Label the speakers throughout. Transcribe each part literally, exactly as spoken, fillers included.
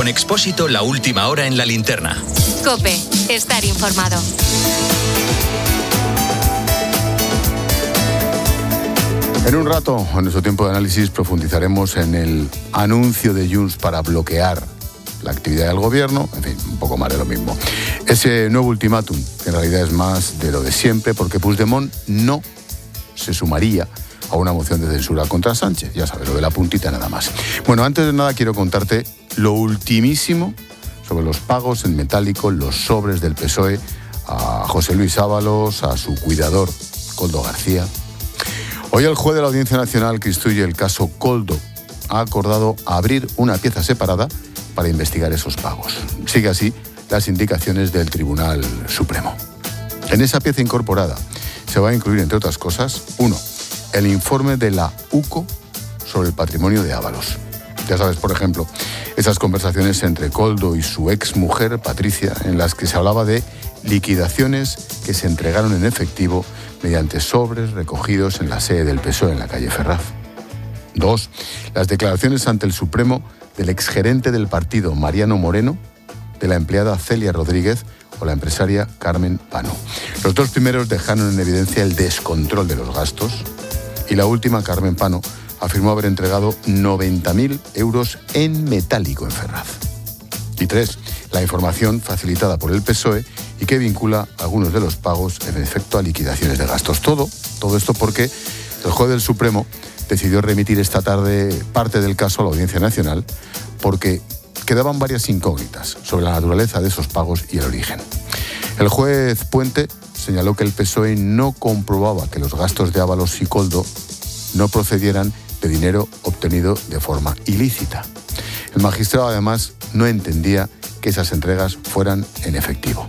Speaker 1: Con Expósito, la última hora en la linterna.
Speaker 2: COPE, estar informado.
Speaker 3: En un rato, en nuestro tiempo de análisis, profundizaremos en el anuncio de Junts para bloquear la actividad del gobierno, en fin, un poco más de lo mismo. Ese nuevo ultimátum, que en realidad es más de lo de siempre, porque Puigdemont no se sumaría a una moción de censura contra Sánchez. Ya sabes, lo de la puntita nada más. Bueno, antes de nada quiero contarte lo ultimísimo sobre los pagos en metálico, los sobres del P S O E a José Luis Ábalos, a su cuidador, Koldo García. Hoy el juez de la Audiencia Nacional que instruye el caso Koldo ha acordado abrir una pieza separada para investigar esos pagos. Sigue así las indicaciones del Tribunal Supremo. En esa pieza incorporada se va a incluir, entre otras cosas, uno, el informe de la U C O sobre el patrimonio de Ábalos. Ya sabes, por ejemplo, esas conversaciones entre Koldo y su exmujer, Patricia, en las que se hablaba de liquidaciones que se entregaron en efectivo mediante sobres recogidos en la sede del P S O E en la calle Ferraz. Dos, las declaraciones ante el Supremo del exgerente del partido, Mariano Moreno, de la empleada Celia Rodríguez o la empresaria Carmen Pano. Los dos primeros dejaron en evidencia el descontrol de los gastos y la última, Carmen Pano, afirmó haber entregado noventa mil euros en metálico en Ferraz. Y tres, la información facilitada por el P S O E y que vincula algunos de los pagos en efecto a liquidaciones de gastos. Todo, todo esto porque el juez del Supremo decidió remitir esta tarde parte del caso a la Audiencia Nacional porque quedaban varias incógnitas sobre la naturaleza de esos pagos y el origen. El juez Puente señaló que el P S O E no comprobaba que los gastos de Ábalos y Koldo no procedieran de dinero obtenido de forma ilícita. El magistrado además no entendía que esas entregas fueran en efectivo.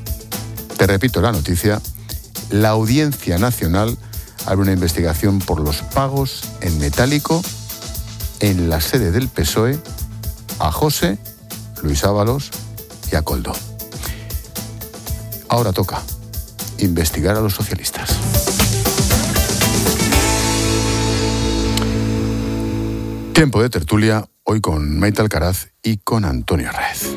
Speaker 3: Te repito la noticia: la Audiencia Nacional abre una investigación por los pagos en metálico en la sede del P S O E a José Luis Ábalos y a Koldo. Ahora toca investigar a los socialistas. Tiempo de tertulia, hoy con Maite Alcaraz y con Antonio Rez.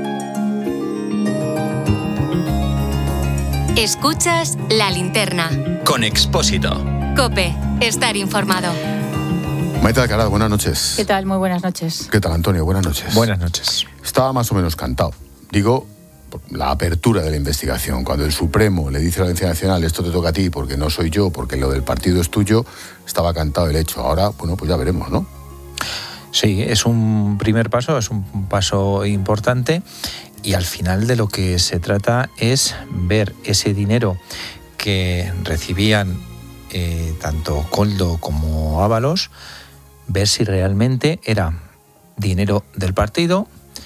Speaker 2: Escuchas La Linterna.
Speaker 1: Con Expósito.
Speaker 2: COPE, estar informado.
Speaker 3: Maite Alcaraz, buenas noches.
Speaker 4: ¿Qué tal? Muy buenas noches.
Speaker 3: ¿Qué tal, Antonio? Buenas noches.
Speaker 5: Buenas noches.
Speaker 3: Estaba más o menos cantado. Digo, la apertura de la investigación. Cuando el Supremo le dice a la Audiencia Nacional, esto te toca a ti porque no soy yo, porque lo del partido es tuyo, estaba cantado el hecho. Ahora, bueno, pues ya veremos, ¿no?
Speaker 5: Sí, es un primer paso, es un paso importante y al final de lo que se trata es ver ese dinero que recibían eh, tanto Koldo como Ábalos, ver si realmente era dinero del partido,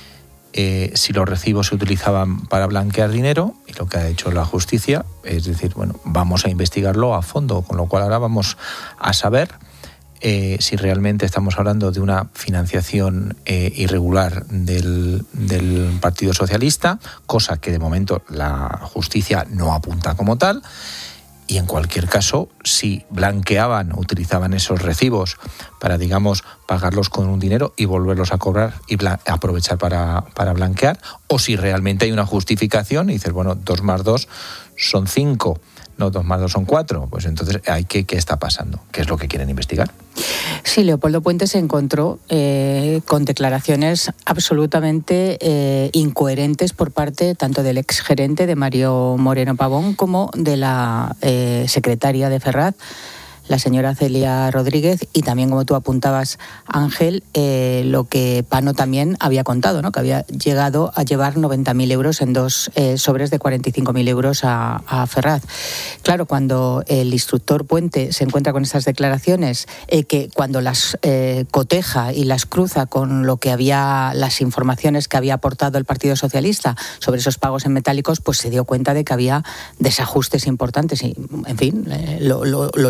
Speaker 5: eh, si los recibos se utilizaban para blanquear dinero, y lo que ha hecho la justicia es decir, bueno, vamos a investigarlo a fondo, con lo cual ahora vamos a saber Eh, si realmente estamos hablando de una financiación eh, irregular del, del Partido Socialista, cosa que de momento la justicia no apunta como tal, y en cualquier caso, si blanqueaban, utilizaban esos recibos para, digamos, pagarlos con un dinero y volverlos a cobrar y blan- aprovechar para, para blanquear, o si realmente hay una justificación y dices, bueno, dos más dos son cinco, no, dos más dos son cuatro, pues entonces hay que, ¿qué está pasando? ¿Qué es lo que quieren investigar?
Speaker 4: Sí, Leopoldo Puente se encontró eh, con declaraciones absolutamente eh, incoherentes por parte tanto del exgerente de Mario Moreno Pavón como de la eh, secretaria de Ferraz, la señora Celia Rodríguez, y también, como tú apuntabas, Ángel, eh, lo que Pano también había contado, ¿no? Que había llegado a llevar noventa mil euros en dos eh, sobres de cuarenta y cinco mil euros a, a Ferraz. Claro, cuando el instructor Puente se encuentra con esas declaraciones, eh, que cuando las eh, coteja y las cruza con lo que había, las informaciones que había aportado el Partido Socialista sobre esos pagos en metálicos, pues se dio cuenta de que había desajustes importantes y, en fin, eh, lo, lo, lo lógico que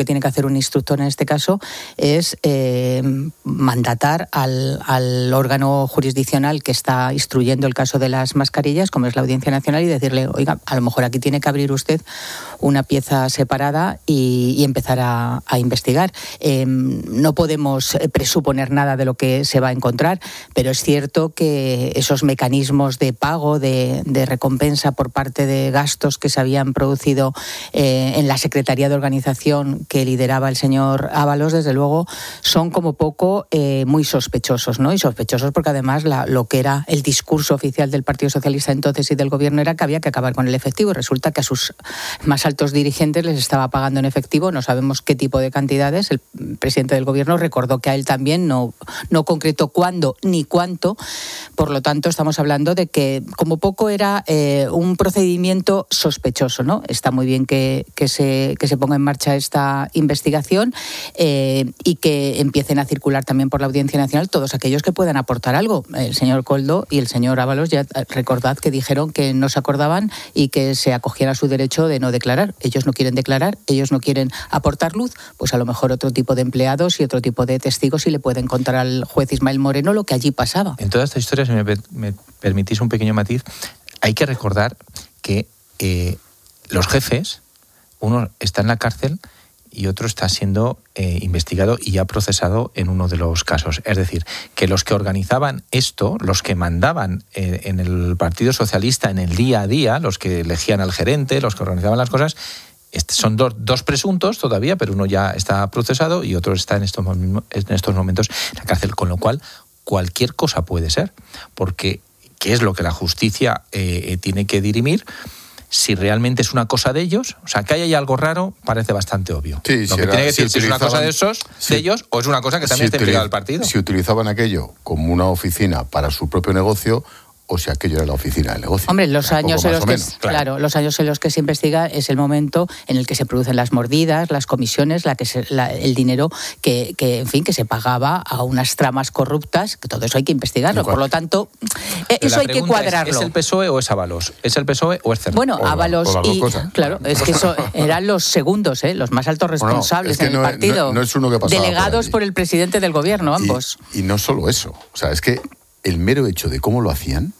Speaker 4: tiene que hacer un instructor en este caso es eh, mandatar al, al órgano jurisdiccional que está instruyendo el caso de las mascarillas, como es la Audiencia Nacional, y decirle, oiga, a lo mejor aquí tiene que abrir usted una pieza separada y, y empezar a, a investigar. Eh, no podemos presuponer nada de lo que se va a encontrar, pero es cierto que esos mecanismos de pago, de, de recompensa por parte de gastos que se habían producido eh, en la Secretaría de Organización que lideraba el señor Ábalos, desde luego son como poco eh, muy sospechosos, ¿no? Y sospechosos porque además la, lo que era el discurso oficial del Partido Socialista entonces y del Gobierno era que había que acabar con el efectivo. Resulta que a sus más altos dirigentes les estaba pagando en efectivo, no sabemos qué tipo de cantidades. El presidente del Gobierno recordó que a él también no, no concretó cuándo ni cuánto. Por lo tanto, estamos hablando de que como poco era eh, un procedimiento sospechoso, ¿no? Está muy bien que, que, se, que se ponga en marcha esta investigación eh, y que empiecen a circular también por la Audiencia Nacional todos aquellos que puedan aportar algo. El señor Koldo y el señor Ábalos, ya recordad que dijeron que no se acordaban y que se acogían a su derecho de no declarar. Ellos no quieren declarar, ellos no quieren aportar luz, pues a lo mejor otro tipo de empleados y otro tipo de testigos sí le pueden contar al juez Ismael Moreno lo que allí pasaba.
Speaker 5: En toda esta historia, si me, me permitís un pequeño matiz, hay que recordar que eh, los jefes, uno está en la cárcel y otro está siendo eh, investigado y ya procesado en uno de los casos. Es decir, que los que organizaban esto, los que mandaban eh, en el Partido Socialista en el día a día, los que elegían al gerente, los que organizaban las cosas, son dos, dos presuntos todavía, pero uno ya está procesado y otro está en estos, en estos momentos en la cárcel. Con lo cual, cualquier cosa puede ser, porque ¿qué es lo que la justicia eh, tiene que dirimir? Si realmente es una cosa de ellos, o sea, que haya algo raro, parece bastante obvio.
Speaker 3: Sí,
Speaker 5: lo
Speaker 3: si
Speaker 5: que
Speaker 3: era,
Speaker 5: tiene que decir
Speaker 3: si,
Speaker 5: si es una cosa de esos,
Speaker 3: si,
Speaker 5: de ellos, o es una cosa que también
Speaker 3: si
Speaker 5: está implicada al partido.
Speaker 3: Si utilizaban aquello como una oficina para su propio negocio, o si aquello era la oficina del negocio.
Speaker 4: Hombre, los años en los que
Speaker 3: menos,
Speaker 4: claro. claro, los años en los que se investiga es el momento en el que se producen las mordidas, las comisiones, la que se, la, el dinero que, que, en fin, que se pagaba a unas tramas corruptas, que todo eso hay que investigarlo. Por lo tanto, Pero eso hay que cuadrarlo.
Speaker 5: Es, ¿Es el P S O E o es Ábalos? ¿Es el P S O E o es Cervera?
Speaker 4: Bueno, Ábalos y claro, es que eso eran los segundos, ¿eh? Los más altos responsables bueno, es que en el partido.
Speaker 3: No, no es uno que pasaba
Speaker 4: delegados por, por el presidente del Gobierno, ambos.
Speaker 3: Y, y no solo eso, o sea, es que el mero hecho de cómo lo hacían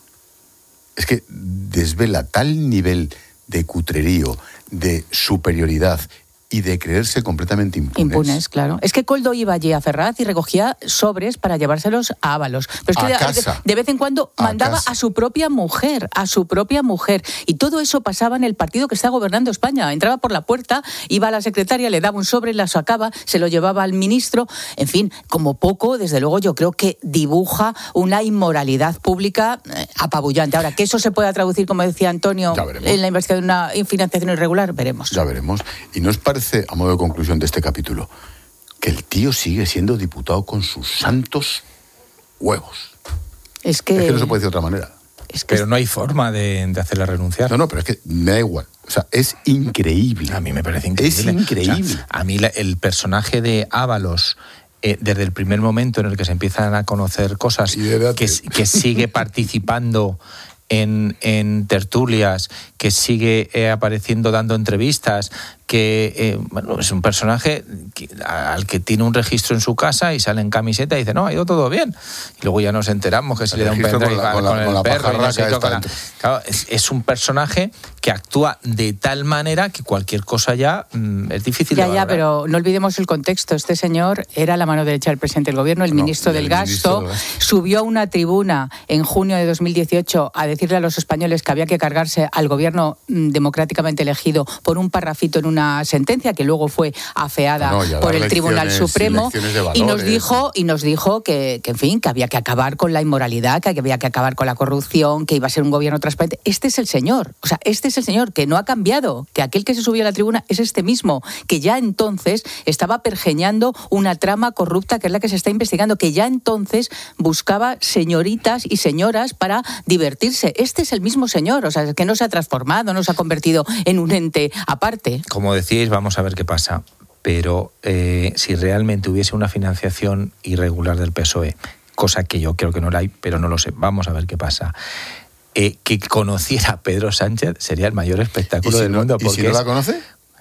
Speaker 3: es que desvela tal nivel de cutrerío, de superioridad y de creerse completamente impunes.
Speaker 4: Impunes, claro. Es que Koldo iba allí a Ferraz y recogía sobres para llevárselos a Ábalos. Pero es que
Speaker 3: a
Speaker 4: de,
Speaker 3: casa.
Speaker 4: De, de vez en cuando
Speaker 3: a
Speaker 4: mandaba
Speaker 3: casa.
Speaker 4: a su propia mujer, a su propia mujer. Y todo eso pasaba en el partido que está gobernando España. Entraba por la puerta, iba a la secretaria, le daba un sobre, la sacaba, se lo llevaba al ministro. En fin, como poco, desde luego, yo creo que dibuja una inmoralidad pública eh, apabullante. Ahora, que eso se pueda traducir, como decía Antonio, en la investigación de una financiación irregular, veremos.
Speaker 3: Ya veremos. ¿Y no os parece, a modo de conclusión de este capítulo, que el tío sigue siendo diputado con sus santos huevos?
Speaker 4: Es que,
Speaker 3: es que no se puede decir de otra manera.
Speaker 5: Es que Pero no hay forma de, de hacerle renunciar.
Speaker 3: No, no, pero es que me da igual. O sea, es increíble.
Speaker 5: A mí me parece increíble.
Speaker 3: Es increíble.
Speaker 5: O sea, a mí la, el personaje de Ábalos, eh, desde el primer momento en el que se empiezan a conocer cosas, que, que sigue participando en, en tertulias, que sigue eh, apareciendo dando entrevistas, que eh, bueno, es un personaje que, al que tiene un registro en su casa y sale en camiseta y dice, no, ha ido todo bien. Y luego ya nos enteramos que se le da un pendrive con, con, con el con perro. Y no sé con la... Claro, es, es un personaje que actúa de tal manera que cualquier cosa ya mmm, es difícil
Speaker 4: ya,
Speaker 5: de valorar.
Speaker 4: Ya, pero no olvidemos el contexto. Este señor era la mano derecha del presidente del Gobierno, el no, ministro del el Gasto. Ministro de... Subió a una tribuna en junio de dos mil dieciocho a decirle a los españoles que había que cargarse al Gobierno mmm, democráticamente elegido por un parrafito en una una sentencia que luego fue afeada no, no, por el Tribunal Supremo y nos dijo y nos dijo que, que en fin que había que acabar con la inmoralidad, que había que acabar con la corrupción, que iba a ser un gobierno transparente. Este es el señor, o sea, este es el señor que no ha cambiado, que aquel que se subió a la tribuna es este mismo, que ya entonces estaba pergeñando una trama corrupta que es la que se está investigando, que ya entonces buscaba señoritas y señoras para divertirse. Este es el mismo señor, o sea, que no se ha transformado, no se ha convertido en un ente aparte.
Speaker 5: Como decíais, vamos a ver qué pasa. Pero eh, si realmente hubiese una financiación irregular del P S O E, cosa que yo creo que no la hay, pero no lo sé, vamos a ver qué pasa. Eh, que conociera a Pedro Sánchez sería el mayor espectáculo
Speaker 3: si
Speaker 5: del
Speaker 3: no,
Speaker 5: mundo.
Speaker 3: ¿Y si no la conoce?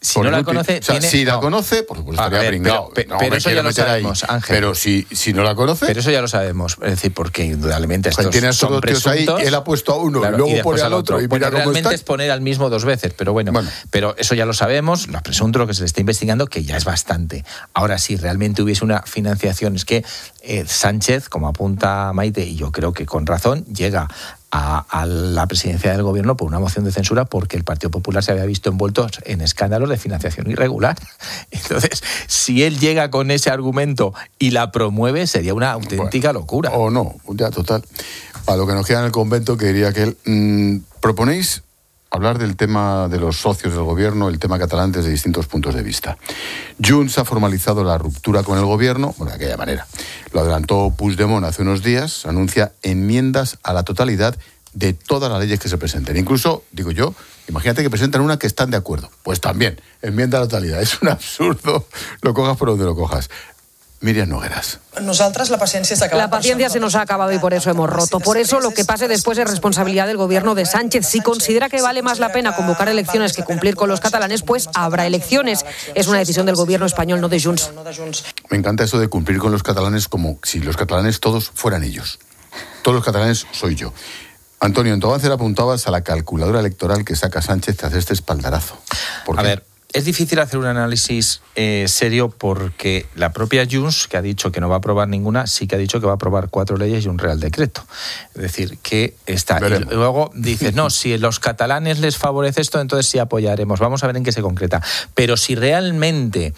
Speaker 5: Si no la conoce,
Speaker 3: o sea,
Speaker 5: tiene...
Speaker 3: si la
Speaker 5: no.
Speaker 3: conoce, por supuesto,
Speaker 5: A
Speaker 3: estaría
Speaker 5: ver,
Speaker 3: pringado.
Speaker 5: Pero,
Speaker 3: no,
Speaker 5: pero eso ya lo sabemos,
Speaker 3: ahí.
Speaker 5: Ángel.
Speaker 3: Pero si, si no la conoce...
Speaker 5: Pero eso ya lo sabemos. Es decir, porque indudablemente estos
Speaker 3: tiene a
Speaker 5: son
Speaker 3: estos tíos ahí,
Speaker 5: presuntos.
Speaker 3: él ha puesto a uno,
Speaker 5: Claro,
Speaker 3: y luego
Speaker 5: y
Speaker 3: pone al otro, y mira cómo
Speaker 5: realmente
Speaker 3: está.
Speaker 5: es poner al mismo dos veces, pero bueno, bueno, pero eso ya lo sabemos, lo presunto, lo que se le está investigando, que ya es bastante. Ahora, si realmente hubiese una financiación, es que eh, Sánchez, como apunta Maite, y yo creo que con razón, llega A, a la presidencia del gobierno por una moción de censura porque el Partido Popular se había visto envuelto en escándalos de financiación irregular. Entonces, si él llega con ese argumento y la promueve, sería una auténtica bueno, locura.
Speaker 3: O no, ya total. Para lo que nos queda en el convento, que diría que él, mmm, proponéis hablar del tema de los socios del gobierno, el tema catalán, desde distintos puntos de vista. Junts ha formalizado la ruptura con el gobierno, bueno, de aquella manera. Lo adelantó Puigdemont hace unos días, anuncia enmiendas a la totalidad de todas las leyes que se presenten. Incluso, digo yo, imagínate que presentan una que están de acuerdo. Pues también, enmienda a la totalidad. Es un absurdo, lo cojas por donde lo cojas. Miriam Nogueras.
Speaker 6: Nosotras la paciencia se
Speaker 7: La paciencia se nos ha acabado y por eso hemos roto. Por eso lo que pase después es responsabilidad del gobierno de Sánchez. Si considera que vale más la pena convocar elecciones que cumplir con los catalanes, pues habrá elecciones. Es una decisión del gobierno español, no de Junts.
Speaker 3: Me encanta eso de cumplir con los catalanes como si los catalanes todos fueran ellos. Todos los catalanes soy yo. Antonio, en tu avance apuntabas a la calculadora electoral que saca Sánchez tras este espaldarazo. ¿Por qué?
Speaker 5: A ver, es difícil hacer un análisis eh, serio porque la propia Junts, que ha dicho que no va a aprobar ninguna, sí que ha dicho que va a aprobar cuatro leyes y un Real Decreto. Es decir, que está... Y luego dices, no, si a los catalanes les favorece esto, entonces sí apoyaremos. Vamos a ver en qué se concreta. Pero si realmente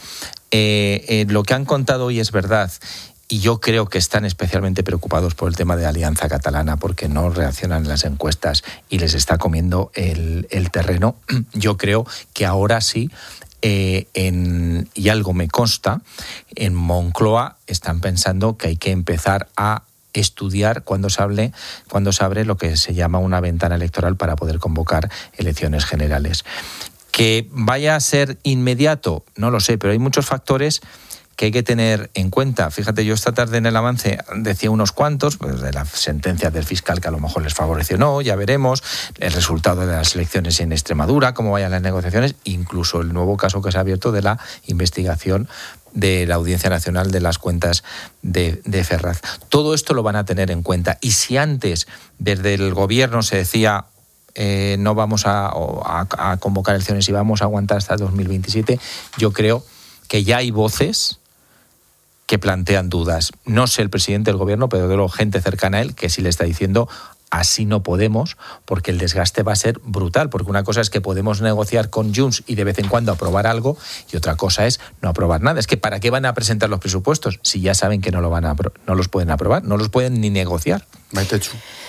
Speaker 5: eh, eh, lo que han contado hoy es verdad, y yo creo que están especialmente preocupados por el tema de Alianza Catalana porque no reaccionan en las encuestas y les está comiendo el, el terreno. Yo creo que ahora sí, eh, en, y algo me consta, en Moncloa están pensando que hay que empezar a estudiar cuando se hable, cuando se abre lo que se llama una ventana electoral para poder convocar elecciones generales. Que vaya a ser inmediato, no lo sé, pero hay muchos factores que hay que tener en cuenta. Fíjate, yo esta tarde en el avance decía unos cuantos, pues de la sentencia del fiscal que a lo mejor les favoreció o no, ya veremos, el resultado de las elecciones en Extremadura, cómo vayan las negociaciones, incluso el nuevo caso que se ha abierto de la investigación de la Audiencia Nacional de las cuentas de, de Ferraz. Todo esto lo van a tener en cuenta. Y si antes desde el gobierno se decía eh, no vamos a, a, a convocar elecciones y vamos a aguantar hasta dos mil veintisiete, yo creo que ya hay voces que plantean dudas. No sé el presidente del gobierno, pero de luego gente cercana a él que sí le está diciendo así no podemos, porque el desgaste va a ser brutal, porque una cosa es que podemos negociar con Junts y de vez en cuando aprobar algo, y otra cosa es no aprobar nada. Es que ¿para qué van a presentar los presupuestos si ya saben que no, lo van a, no los pueden aprobar, no los pueden ni negociar?
Speaker 3: Maitechu.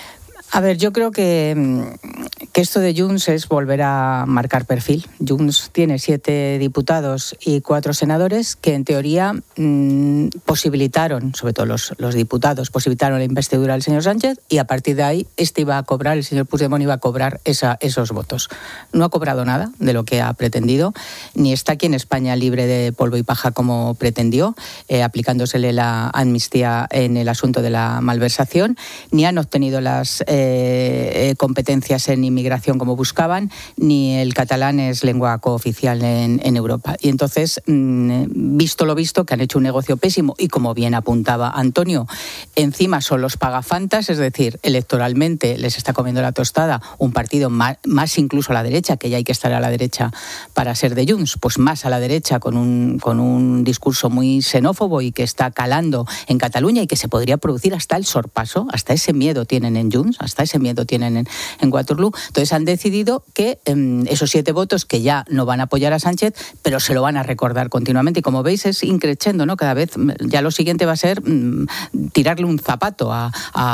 Speaker 4: A ver, yo creo que, que esto de Junts es volver a marcar perfil. Junts tiene siete diputados y cuatro senadores que en teoría mmm, posibilitaron, sobre todo los, los diputados, posibilitaron la investidura del señor Sánchez y a partir de ahí este iba a cobrar, el señor Puigdemont iba a cobrar esa, esos votos. No ha cobrado nada de lo que ha pretendido, ni está aquí en España libre de polvo y paja como pretendió, eh, aplicándosele la amnistía en el asunto de la malversación, ni han obtenido las eh, Eh, competencias en inmigración como buscaban, ni el catalán es lengua cooficial en, en Europa. Y entonces, mmm, visto lo visto, que han hecho un negocio pésimo y como bien apuntaba Antonio, encima son los pagafantas, es decir, electoralmente les está comiendo la tostada un partido más, más incluso a la derecha, que ya hay que estar a la derecha para ser de Junts, pues más a la derecha con un, con un discurso muy xenófobo y que está calando en Cataluña y que se podría producir hasta el sorpaso, hasta ese miedo tienen en Junts, hasta ese miedo tienen en, en Waterloo. Entonces han decidido que eh, esos siete votos que ya no van a apoyar a Sánchez, pero se lo van a recordar continuamente. Y como veis es increciendo, ¿no? Cada vez ya lo siguiente va a ser mmm, tirarle un zapato a,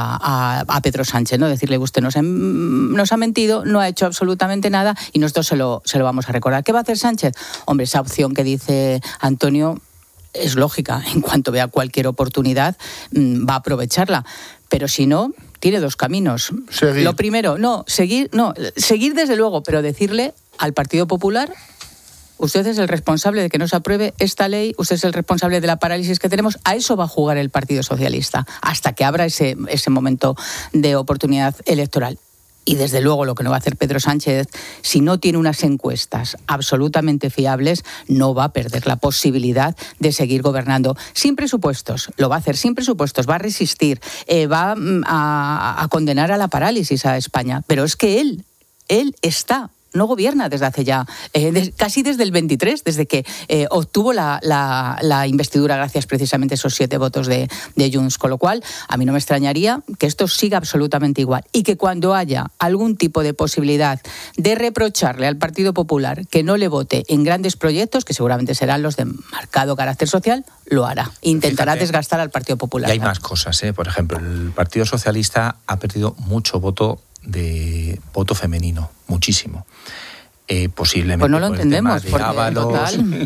Speaker 4: a, a Pedro Sánchez, ¿no? Decirle, usted nos, nos ha mentido, no ha hecho absolutamente nada y nosotros se lo, se lo vamos a recordar. ¿Qué va a hacer Sánchez? Hombre, esa opción que dice Antonio es lógica. En cuanto vea cualquier oportunidad, mmm, va a aprovecharla. Pero si no, tiene dos caminos.
Speaker 3: Seguir.
Speaker 4: Lo primero, no, seguir, no, seguir desde luego, pero decirle al Partido Popular, usted es el responsable de que no se apruebe esta ley, usted es el responsable de la parálisis que tenemos. A eso va a jugar el Partido Socialista, hasta que abra ese, ese momento de oportunidad electoral. Y desde luego lo que no va a hacer Pedro Sánchez, si no tiene unas encuestas absolutamente fiables, no va a perder la posibilidad de seguir gobernando. Sin presupuestos, lo va a hacer sin presupuestos, va a resistir, eh, va a, a condenar a la parálisis a España. Pero es que él, él está... no gobierna desde hace ya, eh, de, casi desde el veintitrés, desde que eh, obtuvo la, la, la investidura gracias precisamente a esos siete votos de, de Junts. Con lo cual, a mí no me extrañaría que esto siga absolutamente igual y que cuando haya algún tipo de posibilidad de reprocharle al Partido Popular que no le vote en grandes proyectos, que seguramente serán los de marcado carácter social, lo hará. Intentará
Speaker 5: Fíjate,
Speaker 4: desgastar al Partido Popular.
Speaker 5: Y hay más cosas, ¿eh? Por ejemplo, el Partido Socialista ha perdido mucho voto de voto femenino, muchísimo. Eh, posiblemente
Speaker 4: pues no lo
Speaker 5: por
Speaker 4: entendemos,
Speaker 5: el tema de
Speaker 4: porque
Speaker 5: Ábalos,
Speaker 4: total,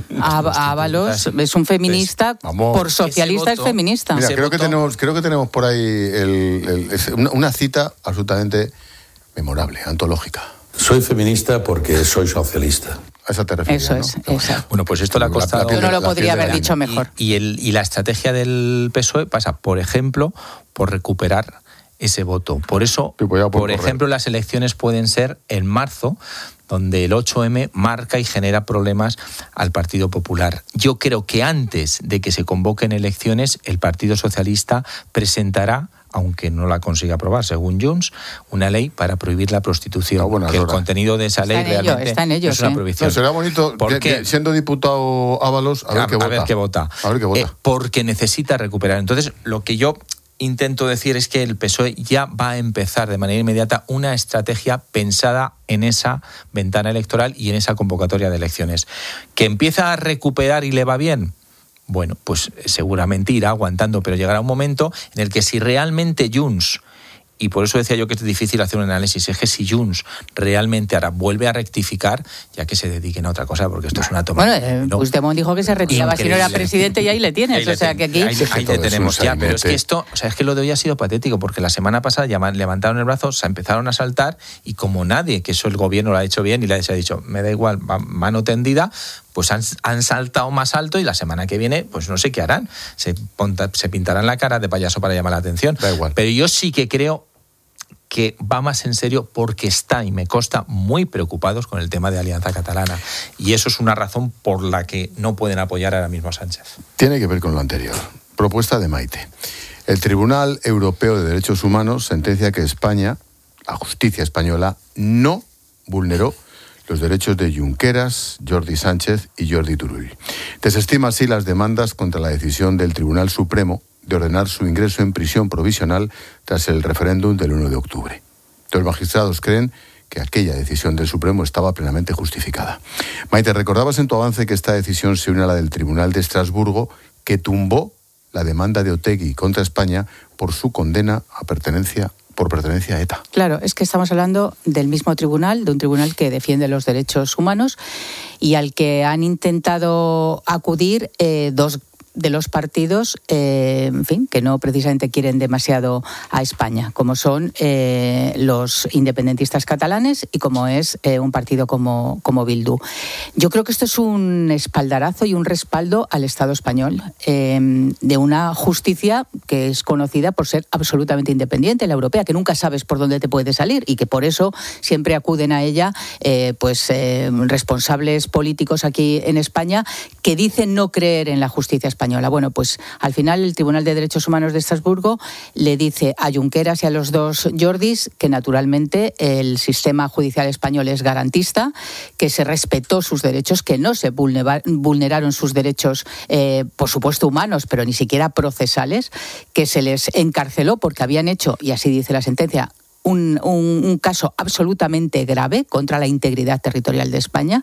Speaker 4: Ábalos es un feminista, pues, por socialista es feminista.
Speaker 3: Mira, creo que, tenemos, creo que tenemos por ahí el, el, una, una cita absolutamente memorable, antológica.
Speaker 6: Soy feminista porque soy socialista.
Speaker 3: A esa te refieres,
Speaker 4: Eso
Speaker 3: ¿no?
Speaker 4: es, exacto.
Speaker 5: Bueno, pues esto le ha costado...
Speaker 4: Yo no lo podría haber dicho mejor.
Speaker 5: Y, y, el, y la estrategia del P S O E pasa, por ejemplo, por recuperar ese voto. Por eso, por, por ejemplo, las elecciones pueden ser en marzo, donde el ocho eme marca y genera problemas al Partido Popular. Yo creo que antes de que se convoquen elecciones, el Partido Socialista presentará, aunque no la consiga aprobar, según Junts, una ley para prohibir la prostitución. No, bueno, que el contenido de esa ley
Speaker 4: está
Speaker 5: realmente
Speaker 4: ello, está en ello,
Speaker 5: es una
Speaker 4: sí.
Speaker 5: prohibición.
Speaker 3: No, será bonito, que, que, siendo diputado Ábalos, a ver, a, qué,
Speaker 5: a
Speaker 3: vota.
Speaker 5: ver qué vota.
Speaker 3: A ver qué vota.
Speaker 5: Eh, porque necesita recuperar. Entonces, lo que yo intento decir es que el P S O E ya va a empezar de manera inmediata una estrategia pensada en esa ventana electoral y en esa convocatoria de elecciones. ¿Que empieza a recuperar y le va bien? Bueno, pues seguramente irá aguantando, pero llegará un momento en el que si realmente Junts, y por eso decía yo que es difícil hacer un análisis, es que si Junts realmente ahora vuelve a rectificar, ya que se dediquen a otra cosa, porque esto es una toma.
Speaker 4: Bueno, eh, no, Puigdemont dijo que se retiraba increíble. Si no era presidente y ahí le tienes, ahí le o sea que aquí...
Speaker 5: Ahí, ahí te tenemos ya, pero es que esto, o sea, es que lo de hoy ha sido patético, porque la semana pasada ya levantaron el brazo, se empezaron a saltar, y como nadie, que eso el gobierno lo ha hecho bien, y le ha dicho, me da igual, mano tendida, pues han, han saltado más alto y la semana que viene, pues no sé qué harán. Se, ponta, se pintarán la cara de payaso para llamar la atención.
Speaker 3: Da igual.
Speaker 5: Pero yo sí que creo que va más en serio porque está, y me consta, muy preocupados con el tema de Alianza Catalana. Y eso es una razón por la que no pueden apoyar ahora mismo a Sánchez.
Speaker 3: Tiene que ver con lo anterior. Propuesta de Maite. El Tribunal Europeo de Derechos Humanos sentencia que España, la justicia española, no vulneró los derechos de Junqueras, Jordi Sánchez y Jordi Turull. Desestima así las demandas contra la decisión del Tribunal Supremo de ordenar su ingreso en prisión provisional tras el referéndum del uno de octubre. Los magistrados creen que aquella decisión del Supremo estaba plenamente justificada. Maite, recordabas en tu avance que esta decisión se une a la del Tribunal de Estrasburgo, que tumbó la demanda de Otegi contra España por su condena a pertenencia por pertenencia a ETA.
Speaker 4: Claro, es que estamos hablando del mismo tribunal, de un tribunal que defiende los derechos humanos y al que han intentado acudir eh, dos de los partidos, eh, en fin, que no precisamente quieren demasiado a España, como son eh, los independentistas catalanes y como es eh, un partido como, como Bildu. Yo creo que esto es un espaldarazo y un respaldo al Estado español, eh, de una justicia que es conocida por ser absolutamente independiente, la europea, que nunca sabes por dónde te puede salir y que por eso siempre acuden a ella eh, pues eh, responsables políticos aquí en España que dicen no creer en la justicia española. Bueno, pues al final el Tribunal de Derechos Humanos de Estrasburgo le dice a Junqueras y a los dos Jordis que naturalmente el sistema judicial español es garantista, que se respetó sus derechos, que no se vulneraron sus derechos, eh, por supuesto humanos, pero ni siquiera procesales, que se les encarceló porque habían hecho, y así dice la sentencia, Un, un, un caso absolutamente grave contra la integridad territorial de España,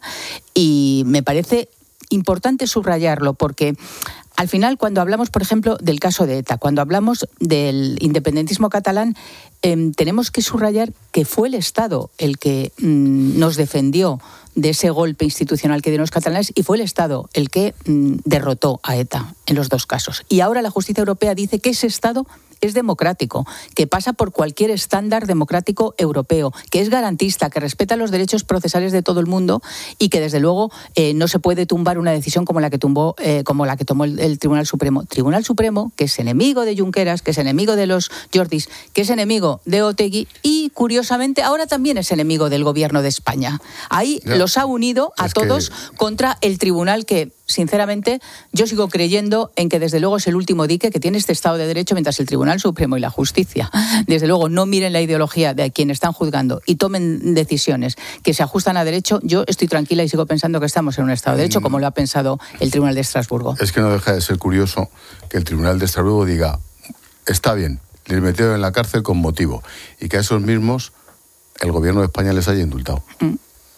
Speaker 4: y me parece importante subrayarlo porque al final, cuando hablamos, por ejemplo, del caso de ETA, cuando hablamos del independentismo catalán, eh, tenemos que subrayar que fue el Estado el que mm, nos defendió de ese golpe institucional que dieron los catalanes y fue el Estado el que mm, derrotó a ETA en los dos casos. Y ahora la justicia europea dice que ese Estado es democrático, que pasa por cualquier estándar democrático europeo, que es garantista, que respeta los derechos procesales de todo el mundo y que desde luego eh, no se puede tumbar una decisión como la que tumbó, eh, como la que tomó el, el Tribunal Supremo. Tribunal Supremo que es enemigo de Junqueras, que es enemigo de los Jordis, que es enemigo de Otegi y curiosamente ahora también es enemigo del gobierno de España. Ahí ya. los ha unido a es todos que... contra el tribunal que, sinceramente, yo sigo creyendo en que desde luego es el último dique que tiene este Estado de Derecho, mientras el Tribunal Supremo y la justicia, desde luego, no miren la ideología de quienes están juzgando y tomen decisiones que se ajustan a derecho. Yo estoy tranquila y sigo pensando que estamos en un Estado de Derecho, como lo ha pensado el Tribunal de Estrasburgo.
Speaker 3: Es que no deja de ser curioso que el Tribunal de Estrasburgo diga, está bien, les metieron en la cárcel con motivo, y que a esos mismos el gobierno de España les haya indultado. Mm.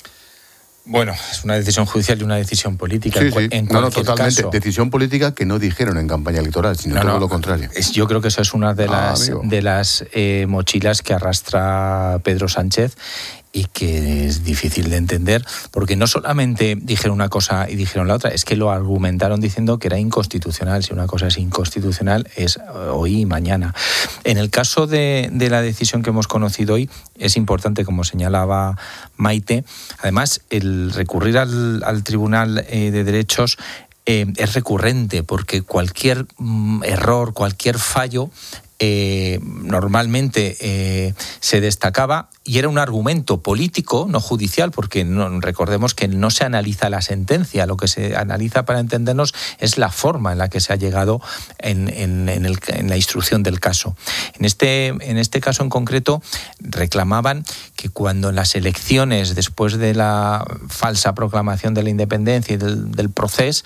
Speaker 5: Bueno, es una decisión judicial y una decisión política.
Speaker 3: Sí,
Speaker 5: en,
Speaker 3: sí.
Speaker 5: en
Speaker 3: no, no, totalmente.
Speaker 5: Caso.
Speaker 3: Decisión política que no dijeron en campaña electoral, sino no, todo no, lo contrario.
Speaker 5: Es, yo creo que eso es una de las, ah, de las eh, mochilas que arrastra Pedro Sánchez y que es difícil de entender, porque no solamente dijeron una cosa y dijeron la otra, es que lo argumentaron diciendo que era inconstitucional. Si una cosa es inconstitucional, es hoy y mañana. En el caso de, de la decisión que hemos conocido hoy, es importante, como señalaba Maite, además, el recurrir al, al Tribunal eh, de Derechos eh, es recurrente, porque cualquier mm, error, cualquier fallo, Eh, normalmente eh, se destacaba y era un argumento político, no judicial, porque no, recordemos que no se analiza la sentencia, lo que se analiza, para entendernos, es la forma en la que se ha llegado en, en, en, el, en la instrucción del caso. En este, en este caso en concreto reclamaban que cuando en las elecciones, después de la falsa proclamación de la independencia y del, del proceso,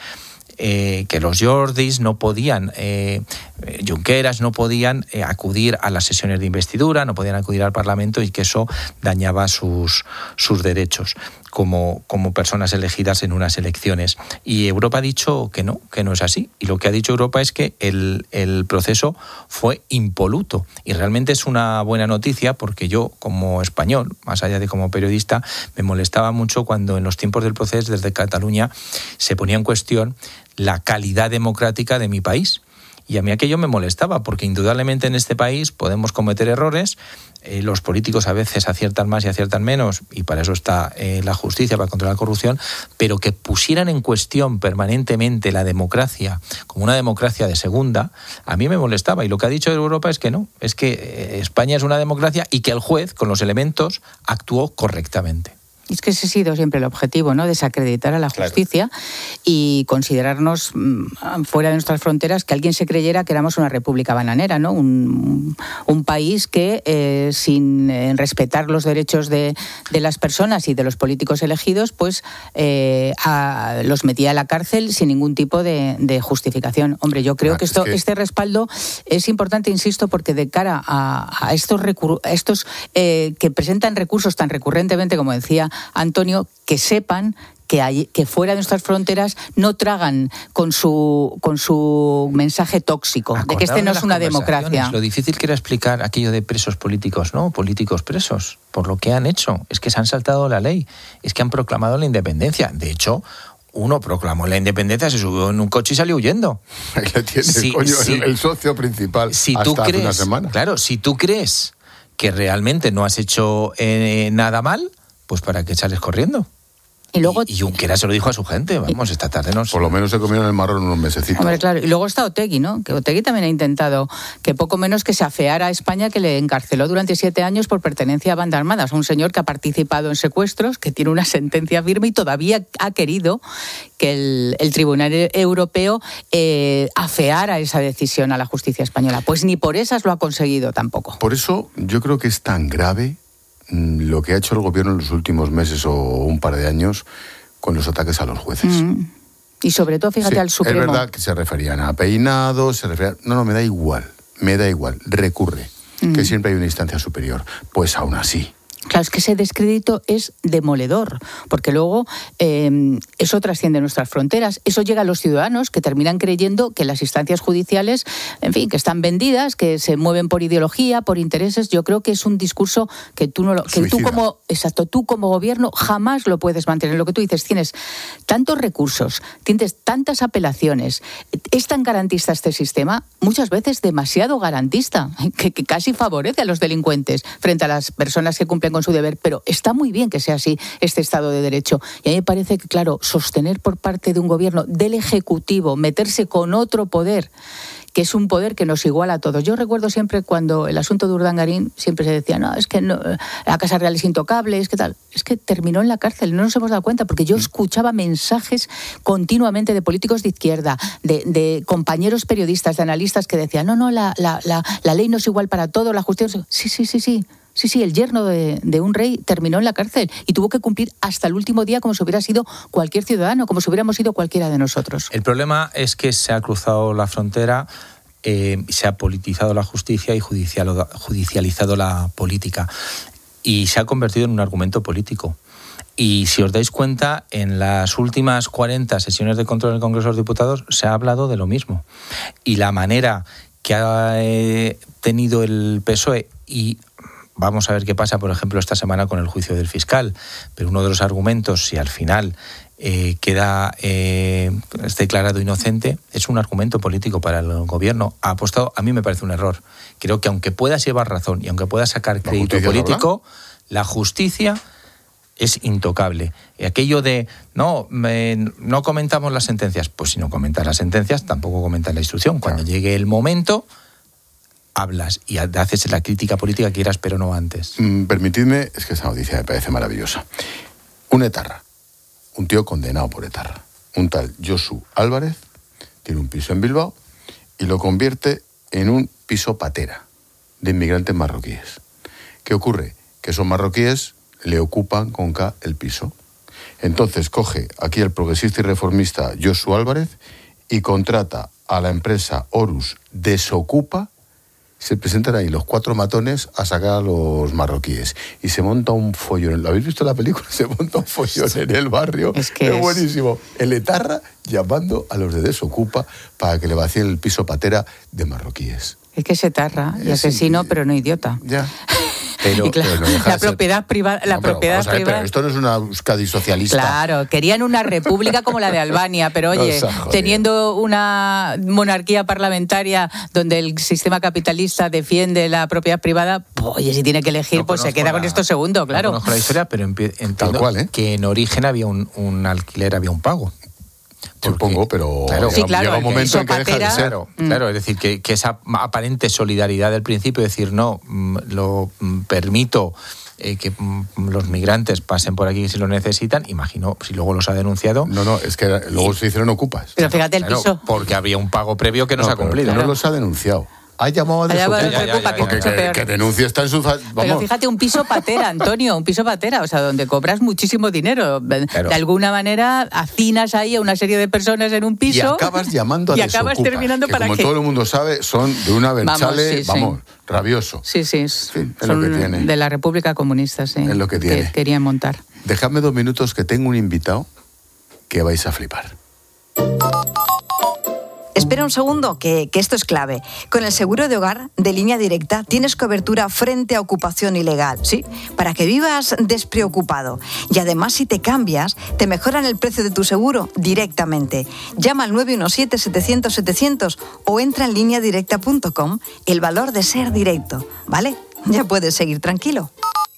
Speaker 5: Eh, que los Jordis no podían, eh, Junqueras no podían eh, acudir a las sesiones de investidura, no podían acudir al Parlamento, y que eso dañaba sus, sus derechos como, como personas elegidas en unas elecciones. Y Europa ha dicho que no, que no es así. Y lo que ha dicho Europa es que el, el proceso fue impoluto. Y realmente es una buena noticia, porque yo, como español, más allá de como periodista, me molestaba mucho cuando en los tiempos del proceso, desde Cataluña, se ponía en cuestión la calidad democrática de mi país. Y a mí aquello me molestaba, porque indudablemente en este país podemos cometer errores, eh, los políticos a veces aciertan más y aciertan menos, y para eso está eh, la justicia, para controlar la corrupción, pero que pusieran en cuestión permanentemente la democracia como una democracia de segunda, a mí me molestaba. Y lo que ha dicho Europa es que no, es que eh, España es una democracia y que el juez, con los elementos, actuó correctamente.
Speaker 4: Es que ese ha sido siempre el objetivo, ¿no? Desacreditar a la justicia, claro, y considerarnos mmm, fuera de nuestras fronteras, que alguien se creyera que éramos una república bananera, ¿no? Un, un país que, eh, sin eh, respetar los derechos de, de las personas y de los políticos elegidos, pues eh, a, los metía a la cárcel sin ningún tipo de, de justificación. Hombre, yo creo claro, que, esto, es que este respaldo es importante, insisto, porque de cara a, a estos, recur- a estos eh, que presentan recursos tan recurrentemente, como decía Antonio, que sepan que, hay, que fuera de nuestras fronteras no tragan con su con su mensaje tóxico, Acordaron de que este no es una democracia.
Speaker 5: Lo difícil que era explicar aquello de presos políticos, ¿no? Políticos presos, por lo que han hecho. Es que se han saltado la ley, es que han proclamado la independencia. De hecho, uno proclamó la independencia, se subió en un coche y salió huyendo.
Speaker 3: Ahí le tiene, sí, coño, sí. el, el socio principal
Speaker 5: si
Speaker 3: hasta
Speaker 5: tú crees,
Speaker 3: hace una semana.
Speaker 5: Claro, si tú crees que realmente no has hecho eh, nada mal, pues para qué sales corriendo.
Speaker 4: Y luego
Speaker 5: y, y Junqueras se lo dijo a su gente, vamos, esta tarde nos...
Speaker 3: Por lo menos se comieron el marrón unos mesecitos.
Speaker 4: Hombre, claro, y luego está Otegi, ¿no? Que Otegi también ha intentado que poco menos que se afeara a España, que le encarceló durante siete años por pertenencia a bandas armadas. Un señor que ha participado en secuestros, que tiene una sentencia firme y todavía ha querido que el, el Tribunal Europeo eh, afeara esa decisión a la justicia española. Pues ni por esas lo ha conseguido tampoco.
Speaker 3: Por eso yo creo que es tan grave lo que ha hecho el gobierno en los últimos meses o un par de años con los ataques a los jueces. Mm.
Speaker 4: Y sobre todo, fíjate,
Speaker 3: sí,
Speaker 4: al Supremo.
Speaker 3: Es verdad que se referían a peinados, se referían... No, no, me da igual, me da igual, recurre, mm. que siempre hay una instancia superior. Pues aún así,
Speaker 4: Claro, es que ese descrédito es demoledor, porque luego eh, eso trasciende nuestras fronteras, eso llega a los ciudadanos que terminan creyendo que las instancias judiciales, en fin, que están vendidas, que se mueven por ideología, por intereses. Yo creo que es un discurso que tú no lo, que tú como, exacto, tú como gobierno jamás lo puedes mantener. Lo que tú dices, tienes tantos recursos, tienes tantas apelaciones, es tan garantista este sistema, muchas veces demasiado garantista, que, que casi favorece a los delincuentes frente a las personas que cumplen con su deber, pero está muy bien que sea así este Estado de Derecho. Y a mí me parece que, claro, sostener por parte de un gobierno, del Ejecutivo, meterse con otro poder, que es un poder que nos iguala a todos. Yo recuerdo siempre cuando el asunto de Urdangarín siempre se decía, no, es que no, la Casa Real es intocable, es que tal. Es que terminó en la cárcel, no nos hemos dado cuenta, porque yo escuchaba mensajes continuamente de políticos de izquierda, de, de compañeros periodistas, de analistas que decían, no, no, la, la, la, la ley no es igual para todo, la justicia... Sí, sí, sí, sí. Sí, sí, el yerno de, de un rey terminó en la cárcel y tuvo que cumplir hasta el último día como si hubiera sido cualquier ciudadano, como si hubiéramos sido cualquiera de nosotros.
Speaker 5: El problema es que se ha cruzado la frontera, eh, se ha politizado la justicia y judicial, judicializado la política. Y se ha convertido en un argumento político. Y si os dais cuenta, en las últimas cuarenta sesiones de control del Congreso de los Diputados se ha hablado de lo mismo. Y la manera que ha eh, tenido el P S O E, y vamos a ver qué pasa, por ejemplo, esta semana con el juicio del fiscal, pero uno de los argumentos, si al final eh, queda eh, es declarado inocente, es un argumento político para el gobierno. Ha apostado, a mí me parece un error. Creo que aunque puedas llevar razón y aunque puedas sacar crédito político, la justicia es intocable. Y aquello de, no, me, no comentamos las sentencias, pues si no comentas las sentencias, tampoco comentas la instrucción. Cuando claro. llegue el momento, hablas y haces la crítica política que quieras, pero no antes.
Speaker 3: Mm, permitidme, es que esa noticia me parece maravillosa. Un etarra, un tío condenado por etarra, un tal Josu Álvarez, tiene un piso en Bilbao y lo convierte en un piso patera de inmigrantes marroquíes. ¿Qué ocurre? Que esos marroquíes le ocupan con K el piso. Entonces coge aquí el progresista y reformista Josu Álvarez y contrata a la empresa Horus Desocupa. Se presentan ahí los cuatro matones a sacar a los marroquíes. Y se monta un follón. ¿Lo habéis visto en la película? Se monta un follón en el barrio.
Speaker 4: Es que
Speaker 3: es,
Speaker 4: es
Speaker 3: buenísimo. El etarra llamando a los de Desocupa para que le vacíen el piso patera de marroquíes.
Speaker 4: Es que es etarra y asesino, sí, pero no idiota.
Speaker 3: Ya.
Speaker 5: Pero,
Speaker 4: y claro,
Speaker 3: pero no
Speaker 4: la propiedad privada, la
Speaker 3: no, pero
Speaker 4: propiedad
Speaker 3: ver,
Speaker 4: privada.
Speaker 3: Pero esto no es una Euskadi socialista.
Speaker 4: Claro, querían una república como la de Albania, pero oye, teniendo una monarquía parlamentaria donde el sistema capitalista defiende la propiedad privada, pues, oye, si tiene que elegir, no pues se queda la, con esto segundo, claro.
Speaker 5: No conozco la historia, pero entiendo
Speaker 3: Tal cual, ¿eh?
Speaker 5: que en origen había un, un alquiler, había un pago.
Speaker 3: Porque, Supongo, pero
Speaker 5: claro,
Speaker 4: sí, claro,
Speaker 3: llega un momento en que deja de ser.
Speaker 5: Claro, claro, es decir, que, que esa aparente solidaridad del principio, decir, no, lo permito eh, que los migrantes pasen por aquí si lo necesitan, imagino, si luego los ha denunciado.
Speaker 3: No, no, es que luego y, se hicieron ocupas.
Speaker 4: Pero fíjate el
Speaker 5: claro,
Speaker 4: piso.
Speaker 5: Porque había un pago previo que no, no se ha cumplido.
Speaker 3: Claro.
Speaker 5: ¿no?
Speaker 3: los ha denunciado. Ha llamado a Desocupa.
Speaker 5: Ya, ya, ya, ya,
Speaker 3: Porque que, que, que denuncie está en su... Vamos.
Speaker 4: Pero fíjate, un piso patera, Antonio, un piso patera, o sea, donde cobras muchísimo dinero.
Speaker 5: Claro.
Speaker 4: De alguna manera hacinas ahí a una serie de personas en un piso.
Speaker 3: Y acabas llamando a
Speaker 4: y
Speaker 3: Desocupa.
Speaker 4: Y acabas terminando
Speaker 3: que
Speaker 4: para
Speaker 3: como
Speaker 4: que...
Speaker 3: todo el mundo sabe, son de una Berchale,
Speaker 4: vamos, sí,
Speaker 3: vamos
Speaker 4: sí.
Speaker 3: rabioso.
Speaker 4: Sí, sí,
Speaker 3: sí es
Speaker 4: son
Speaker 3: lo que tiene.
Speaker 4: De la República Comunista, sí.
Speaker 3: Es lo que tiene.
Speaker 4: Que querían montar.
Speaker 3: Dejadme dos minutos que tengo un invitado que vais a flipar.
Speaker 8: Espera un segundo, que, que esto es clave. Con el seguro de hogar de Línea Directa tienes cobertura frente a ocupación ilegal, ¿sí? Para que vivas despreocupado. Y además, si te cambias, te mejoran el precio de tu seguro directamente. Llama al nueve uno siete, setecientos, setecientos o entra en línea directa punto com. El valor de ser directo, ¿vale? Ya puedes seguir tranquilo.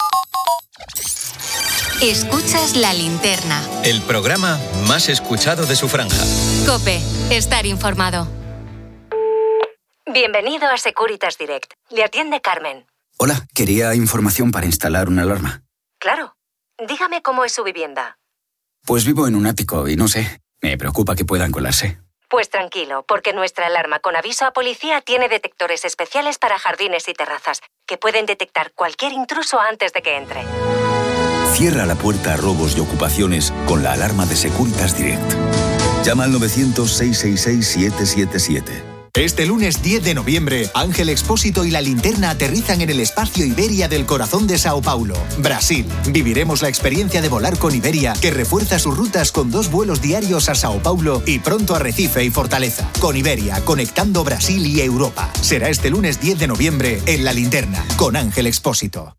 Speaker 2: Escuchas La Linterna.
Speaker 1: El programa más escuchado de su franja.
Speaker 2: COPE. Estar informado.
Speaker 9: Bienvenido a Securitas Direct. Le atiende Carmen.
Speaker 10: Hola, quería información para instalar una alarma.
Speaker 9: Claro. Dígame cómo es su vivienda.
Speaker 10: Pues vivo en un ático y no sé, me preocupa que puedan colarse.
Speaker 9: Pues tranquilo, porque nuestra alarma con aviso a policía tiene detectores especiales para jardines y terrazas, que pueden detectar cualquier intruso antes de que entre.
Speaker 11: Cierra la puerta a robos y ocupaciones con la alarma de Securitas Direct. Llama al novecientos, seiscientos sesenta y seis, siete siete siete.
Speaker 12: Este lunes diez de noviembre, Ángel Expósito y La Linterna aterrizan en el espacio Iberia del corazón de Sao Paulo, Brasil. Viviremos la experiencia de volar con Iberia, que refuerza sus rutas con dos vuelos diarios a Sao Paulo y pronto a Recife y Fortaleza. Con Iberia, conectando Brasil y Europa. Será este lunes diez de noviembre en La Linterna, con Ángel Expósito.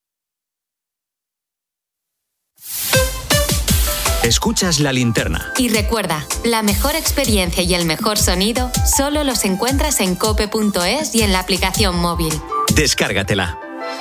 Speaker 1: Escuchas La Linterna.
Speaker 2: Y recuerda, la mejor experiencia y el mejor sonido solo los encuentras en cope punto es y en la aplicación móvil.
Speaker 1: Descárgatela.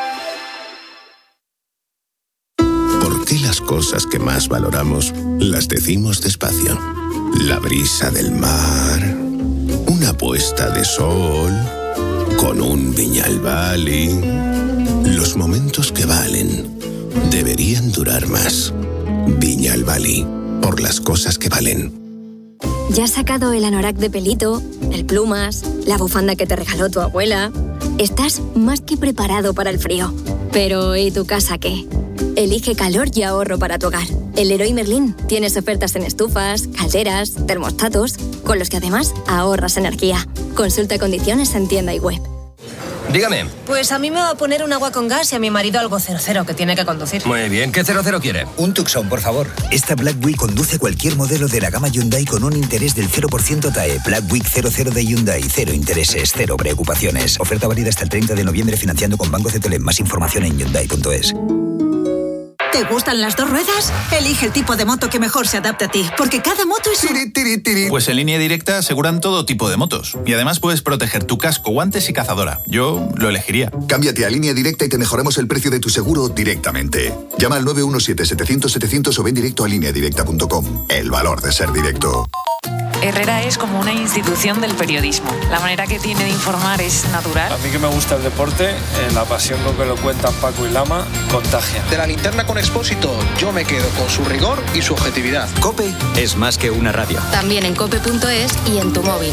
Speaker 13: ¿Por qué las cosas que más valoramos las decimos despacio? La brisa del mar, una puesta de sol, con un Viñalbali. Los momentos que valen deberían durar más. Viñalbali, por las cosas que valen.
Speaker 14: Ya has sacado el anorak de pelito, el plumas, la bufanda que te regaló tu abuela. Estás más que preparado para el frío. Pero ¿y tu casa qué? Elige calor y ahorro para tu hogar. El Leroy Merlin tienes ofertas en estufas, calderas, termostatos, con los que además ahorras energía. Consulta condiciones en tienda y web.
Speaker 15: Dígame.
Speaker 16: Pues a mí me va a poner un agua con gas y a mi marido algo cero cero que tiene que conducir.
Speaker 15: Muy bien, ¿qué cero cero quiere?
Speaker 17: Un Tucson, por favor. Esta Black Week conduce cualquier modelo de la gama Hyundai con un interés del cero por ciento T A E. Black Week cero cero de Hyundai. Cero intereses, cero preocupaciones. Oferta válida hasta el treinta de noviembre financiando con Banco Cetelem. Más información en hyundai punto es.
Speaker 18: ¿Te gustan las dos ruedas? Elige el tipo de moto que mejor se adapte a ti, porque cada moto es un...
Speaker 19: Tiri, tiri, tiri. Pues en Línea Directa aseguran todo tipo de motos. Y además puedes proteger tu casco, guantes y cazadora. Yo lo elegiría.
Speaker 20: Cámbiate a Línea Directa y te mejoramos el precio de tu seguro directamente. Llama al nueve uno siete, setecientos, setecientos o ven directo a línea directa punto com. El valor de ser directo.
Speaker 21: Herrera es como una institución del periodismo. La manera que tiene de informar es natural.
Speaker 22: A mí que me gusta el deporte, eh, la pasión con que lo cuentan Paco y Lama, contagia.
Speaker 23: De La Linterna con Expósito, yo me quedo con su rigor y su objetividad.
Speaker 1: COPE es más que una radio.
Speaker 2: También en cope punto es y en tu móvil.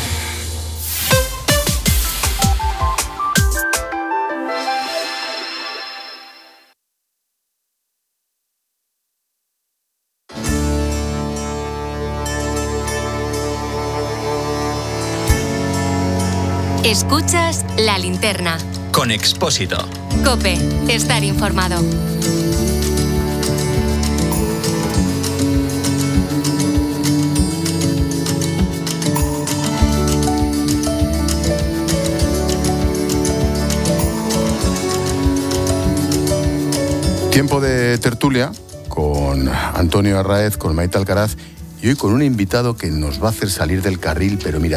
Speaker 2: Escuchas La Linterna.
Speaker 1: Con Expósito.
Speaker 2: COPE. Estar informado.
Speaker 3: Tiempo de tertulia con Antonio Arraez, con Maite Alcaraz y hoy con un invitado que nos va a hacer salir del carril, pero mirad,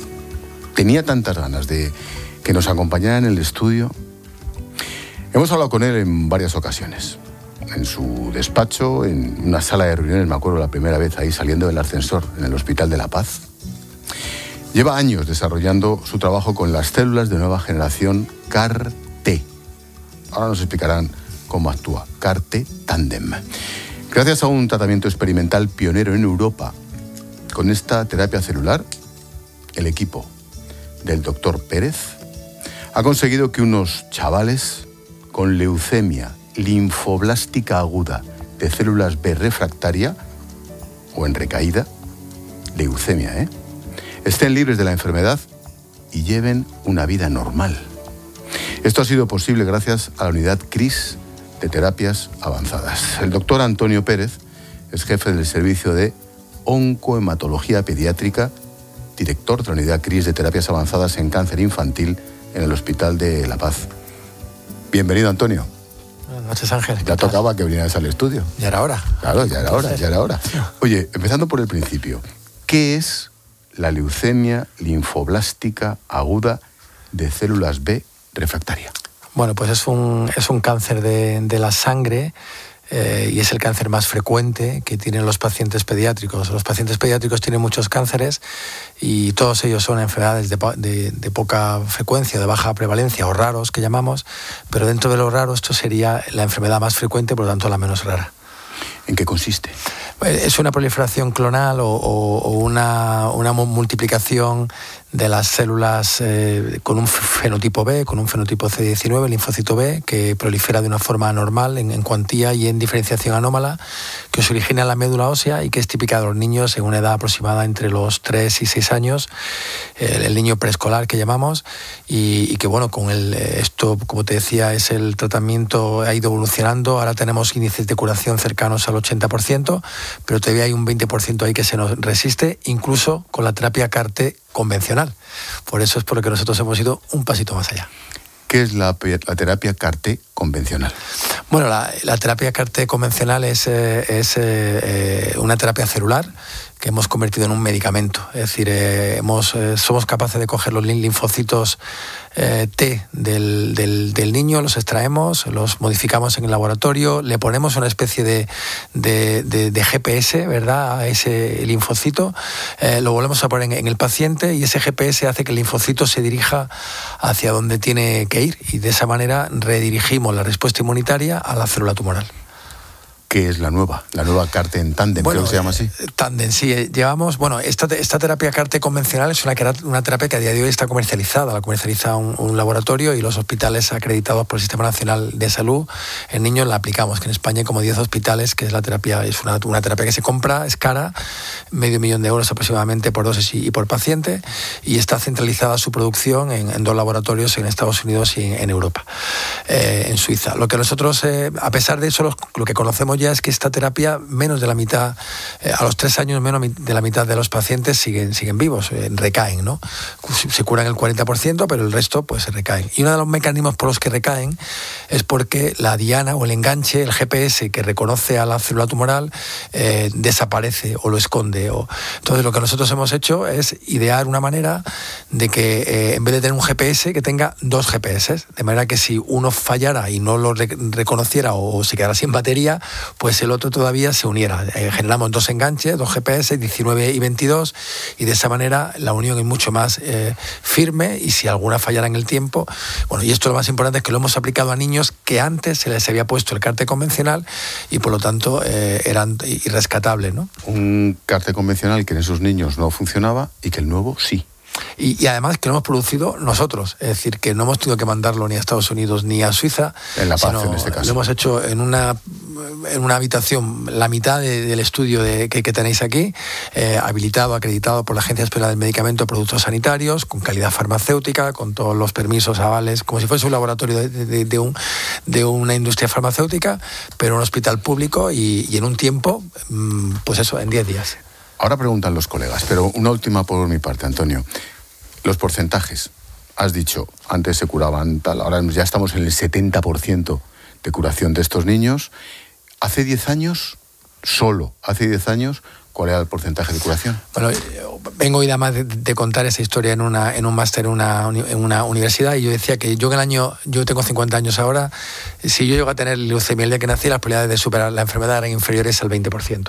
Speaker 3: tenía tantas ganas de que nos acompañara en el estudio. Hemos hablado con él en varias ocasiones. En su despacho, en una sala de reuniones, me acuerdo la primera vez ahí saliendo del ascensor, en el Hospital de la Paz. Lleva años desarrollando su trabajo con las células de nueva generación C A R T. Ahora nos explicarán cómo actúa C A R T Tandem. Gracias a un tratamiento experimental pionero en Europa, con esta terapia celular, el equipo del doctor Pérez ha conseguido que unos chavales con leucemia linfoblástica aguda de células B refractaria o en recaída, leucemia, ¿eh? estén libres de la enfermedad y lleven una vida normal. Esto ha sido posible gracias a la unidad C R I S de terapias avanzadas. El doctor Antonio Pérez es jefe del servicio de oncohematología pediátrica, director de la unidad C R I S de terapias avanzadas en cáncer infantil en el Hospital de La Paz. Bienvenido, Antonio.
Speaker 24: Buenas noches, Ángel.
Speaker 3: Ya tocaba que vinieras al estudio.
Speaker 24: Ya era hora.
Speaker 3: Claro, ya era hora, ya era hora. Oye, empezando por el principio, ¿qué es la leucemia linfoblástica aguda de células B refractaria?
Speaker 24: Bueno, pues es un, es un cáncer de, de la sangre eh, y es el cáncer más frecuente que tienen los pacientes pediátricos. Los pacientes pediátricos tienen muchos cánceres y todos ellos son enfermedades de, de, de poca frecuencia, de baja prevalencia o raros que llamamos, pero dentro de lo raro esto sería la enfermedad más frecuente, por lo tanto la menos rara.
Speaker 3: ¿En qué consiste?
Speaker 24: Es una proliferación clonal o, o, o una, una multiplicación de las células eh, con un fenotipo B, con un fenotipo C diecinueve, el linfocito B, que prolifera de una forma anormal en, en cuantía y en diferenciación anómala, que se origina en la médula ósea y que es típica de los niños en una edad aproximada entre los tres y seis años, el, el niño preescolar que llamamos, y, y que bueno, con el, esto, como te decía, es el tratamiento, ha ido evolucionando, ahora tenemos índices de curación cercanos al ochenta por ciento, pero todavía hay un veinte por ciento ahí que se nos resiste, incluso con la terapia C A R T convencional. Por eso es por lo que nosotros hemos ido un pasito más allá.
Speaker 3: ¿Qué es la, la terapia C A R T convencional?
Speaker 24: Bueno, la, la terapia C A R T convencional es, eh, es eh, una terapia celular que hemos convertido en un medicamento. Es decir, eh, hemos, eh, somos capaces de coger los linfocitos eh, T del, del, del niño, los extraemos, los modificamos en el laboratorio, le ponemos una especie de, de, de, de G P S, ¿verdad?, a ese linfocito, eh, lo volvemos a poner en, en el paciente y ese G P S hace que el linfocito se dirija hacia donde tiene que ir y de esa manera redirigimos la respuesta inmunitaria a la célula tumoral.
Speaker 3: ¿Qué es la nueva? La nueva C A R T en tándem, bueno, creo que se llama así.
Speaker 24: Tándem, sí. Llevamos, bueno, esta, esta terapia C A R T convencional es una, una terapia que a día de hoy está comercializada. La comercializa un, un laboratorio y los hospitales acreditados por el Sistema Nacional de Salud en niños la aplicamos, que en España hay como diez hospitales, que es la terapia, es una, una terapia que se compra, es cara, medio millón de euros aproximadamente por dosis y, y por paciente, y está centralizada su producción en, en dos laboratorios en Estados Unidos y en, en Europa, eh, en Suiza. Lo que nosotros, eh, a pesar de eso, lo, lo que conocemos ya es que esta terapia, menos de la mitad, eh, a los tres años menos de la mitad de los pacientes siguen, siguen vivos, eh, recaen, ¿no? Se curan el cuarenta por ciento, pero el resto pues se recaen. Y uno de los mecanismos por los que recaen es porque la diana o el enganche, el G P S que reconoce a la célula tumoral, eh, desaparece o lo esconde. O... Entonces lo que nosotros hemos hecho es idear una manera de que eh, en vez de tener un G P S, que tenga dos G P S, de manera que si uno fallara y no lo re- reconociera o se quedara sin batería, pues el otro todavía se uniera. Eh, generamos dos enganches, dos G P S, diecinueve y veintidós, y de esa manera la unión es mucho más eh, firme, y si alguna fallara en el tiempo, bueno, y esto lo más importante es que lo hemos aplicado a niños que antes se les había puesto el C A R T convencional y por lo tanto eh, eran irrescatables, ¿no?
Speaker 3: Un C A R T convencional que en esos niños no funcionaba y que el nuevo sí.
Speaker 24: Y, y además que lo hemos producido nosotros, es decir, que no hemos tenido que mandarlo ni a Estados Unidos ni a Suiza.
Speaker 3: En La Paz, en este caso.
Speaker 24: Lo hemos hecho en una, en una habitación, la mitad de, del estudio de, que, que tenéis aquí, eh, habilitado, acreditado por la Agencia Española del Medicamento y Productos Sanitarios, con calidad farmacéutica, con todos los permisos, avales, como si fuese un laboratorio de, de, de, un, de una industria farmacéutica, pero en un hospital público y, y en un tiempo, pues eso, en diez días.
Speaker 3: Ahora preguntan los colegas, pero una última por mi parte, Antonio. Los porcentajes. Has dicho, antes se curaban tal, ahora ya estamos en el setenta por ciento de curación de estos niños. Hace diez años, solo hace diez años, ¿cuál era el porcentaje de curación?
Speaker 24: Bueno, vengo hoy además de, de contar esa historia en una en un máster en una, en una universidad, y yo decía que yo en el año, yo tengo cincuenta años ahora, si yo llego a tener leucemia el día que nací, las probabilidades de superar la enfermedad eran inferiores al veinte por ciento.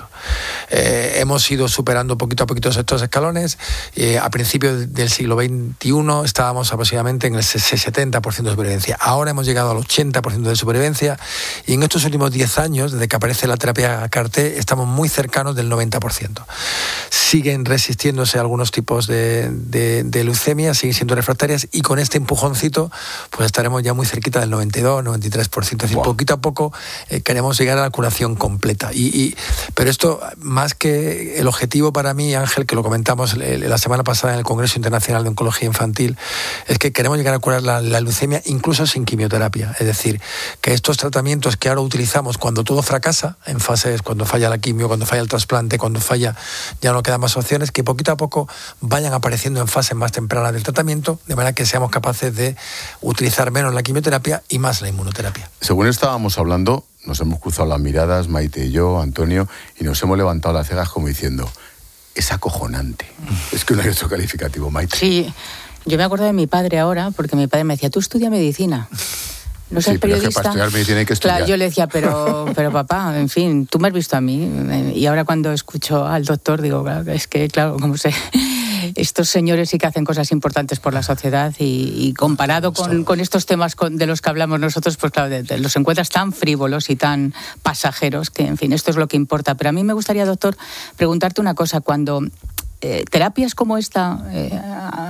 Speaker 24: Eh, hemos ido superando poquito a poquito estos escalones. Eh, a principios del siglo veintiuno estábamos aproximadamente en el setenta por ciento de supervivencia. Ahora hemos llegado al ochenta por ciento de supervivencia, y en estos últimos diez años, desde que aparece la terapia C A R T, estamos muy cercanos del noventa por ciento. Siguen resistiéndose algunos tipos de, de, de leucemia, siguen siendo refractarias, y con este empujoncito pues estaremos ya muy cerquita del noventa y dos, noventa y tres por ciento. Es decir, wow. Poquito a poco eh, queremos llegar a la curación completa. Y, y, pero esto, más que el objetivo para mí, Ángel, que lo comentamos la semana pasada en el Congreso Internacional de Oncología Infantil, es que queremos llegar a curar la, la leucemia incluso sin quimioterapia. Es decir, que estos tratamientos que ahora utilizamos cuando todo fracasa, en fases, cuando falla la quimio, cuando falla el trasplante, cuando falla ya no quedan más opciones, que poquito a poco vayan apareciendo en fases más tempranas del tratamiento, de manera que seamos capaces de utilizar menos la quimioterapia y más la inmunoterapia.
Speaker 3: Según estábamos hablando, nos hemos cruzado las miradas, Maite y yo, Antonio, y nos hemos levantado las cejas como diciendo, es acojonante. Es que no hay otro calificativo, Maite.
Speaker 4: Sí, yo me acuerdo de mi padre ahora, porque mi padre me decía, tú estudia medicina. No seas
Speaker 3: sí, pero
Speaker 4: periodista.
Speaker 3: Es que para estudiar medicina hay que estudiar.
Speaker 4: Claro, yo le decía, pero, pero papá, en fin, tú me has visto a mí. Y ahora cuando escucho al doctor digo, claro, es que, claro, como sé, estos señores sí que hacen cosas importantes por la sociedad, y, y comparado con, con estos temas con, de los que hablamos nosotros, pues claro, de, de, los encuentras tan frívolos y tan pasajeros que, en fin, esto es lo que importa. Pero a mí me gustaría, doctor, preguntarte una cosa. Cuando... Eh, terapias como esta, eh,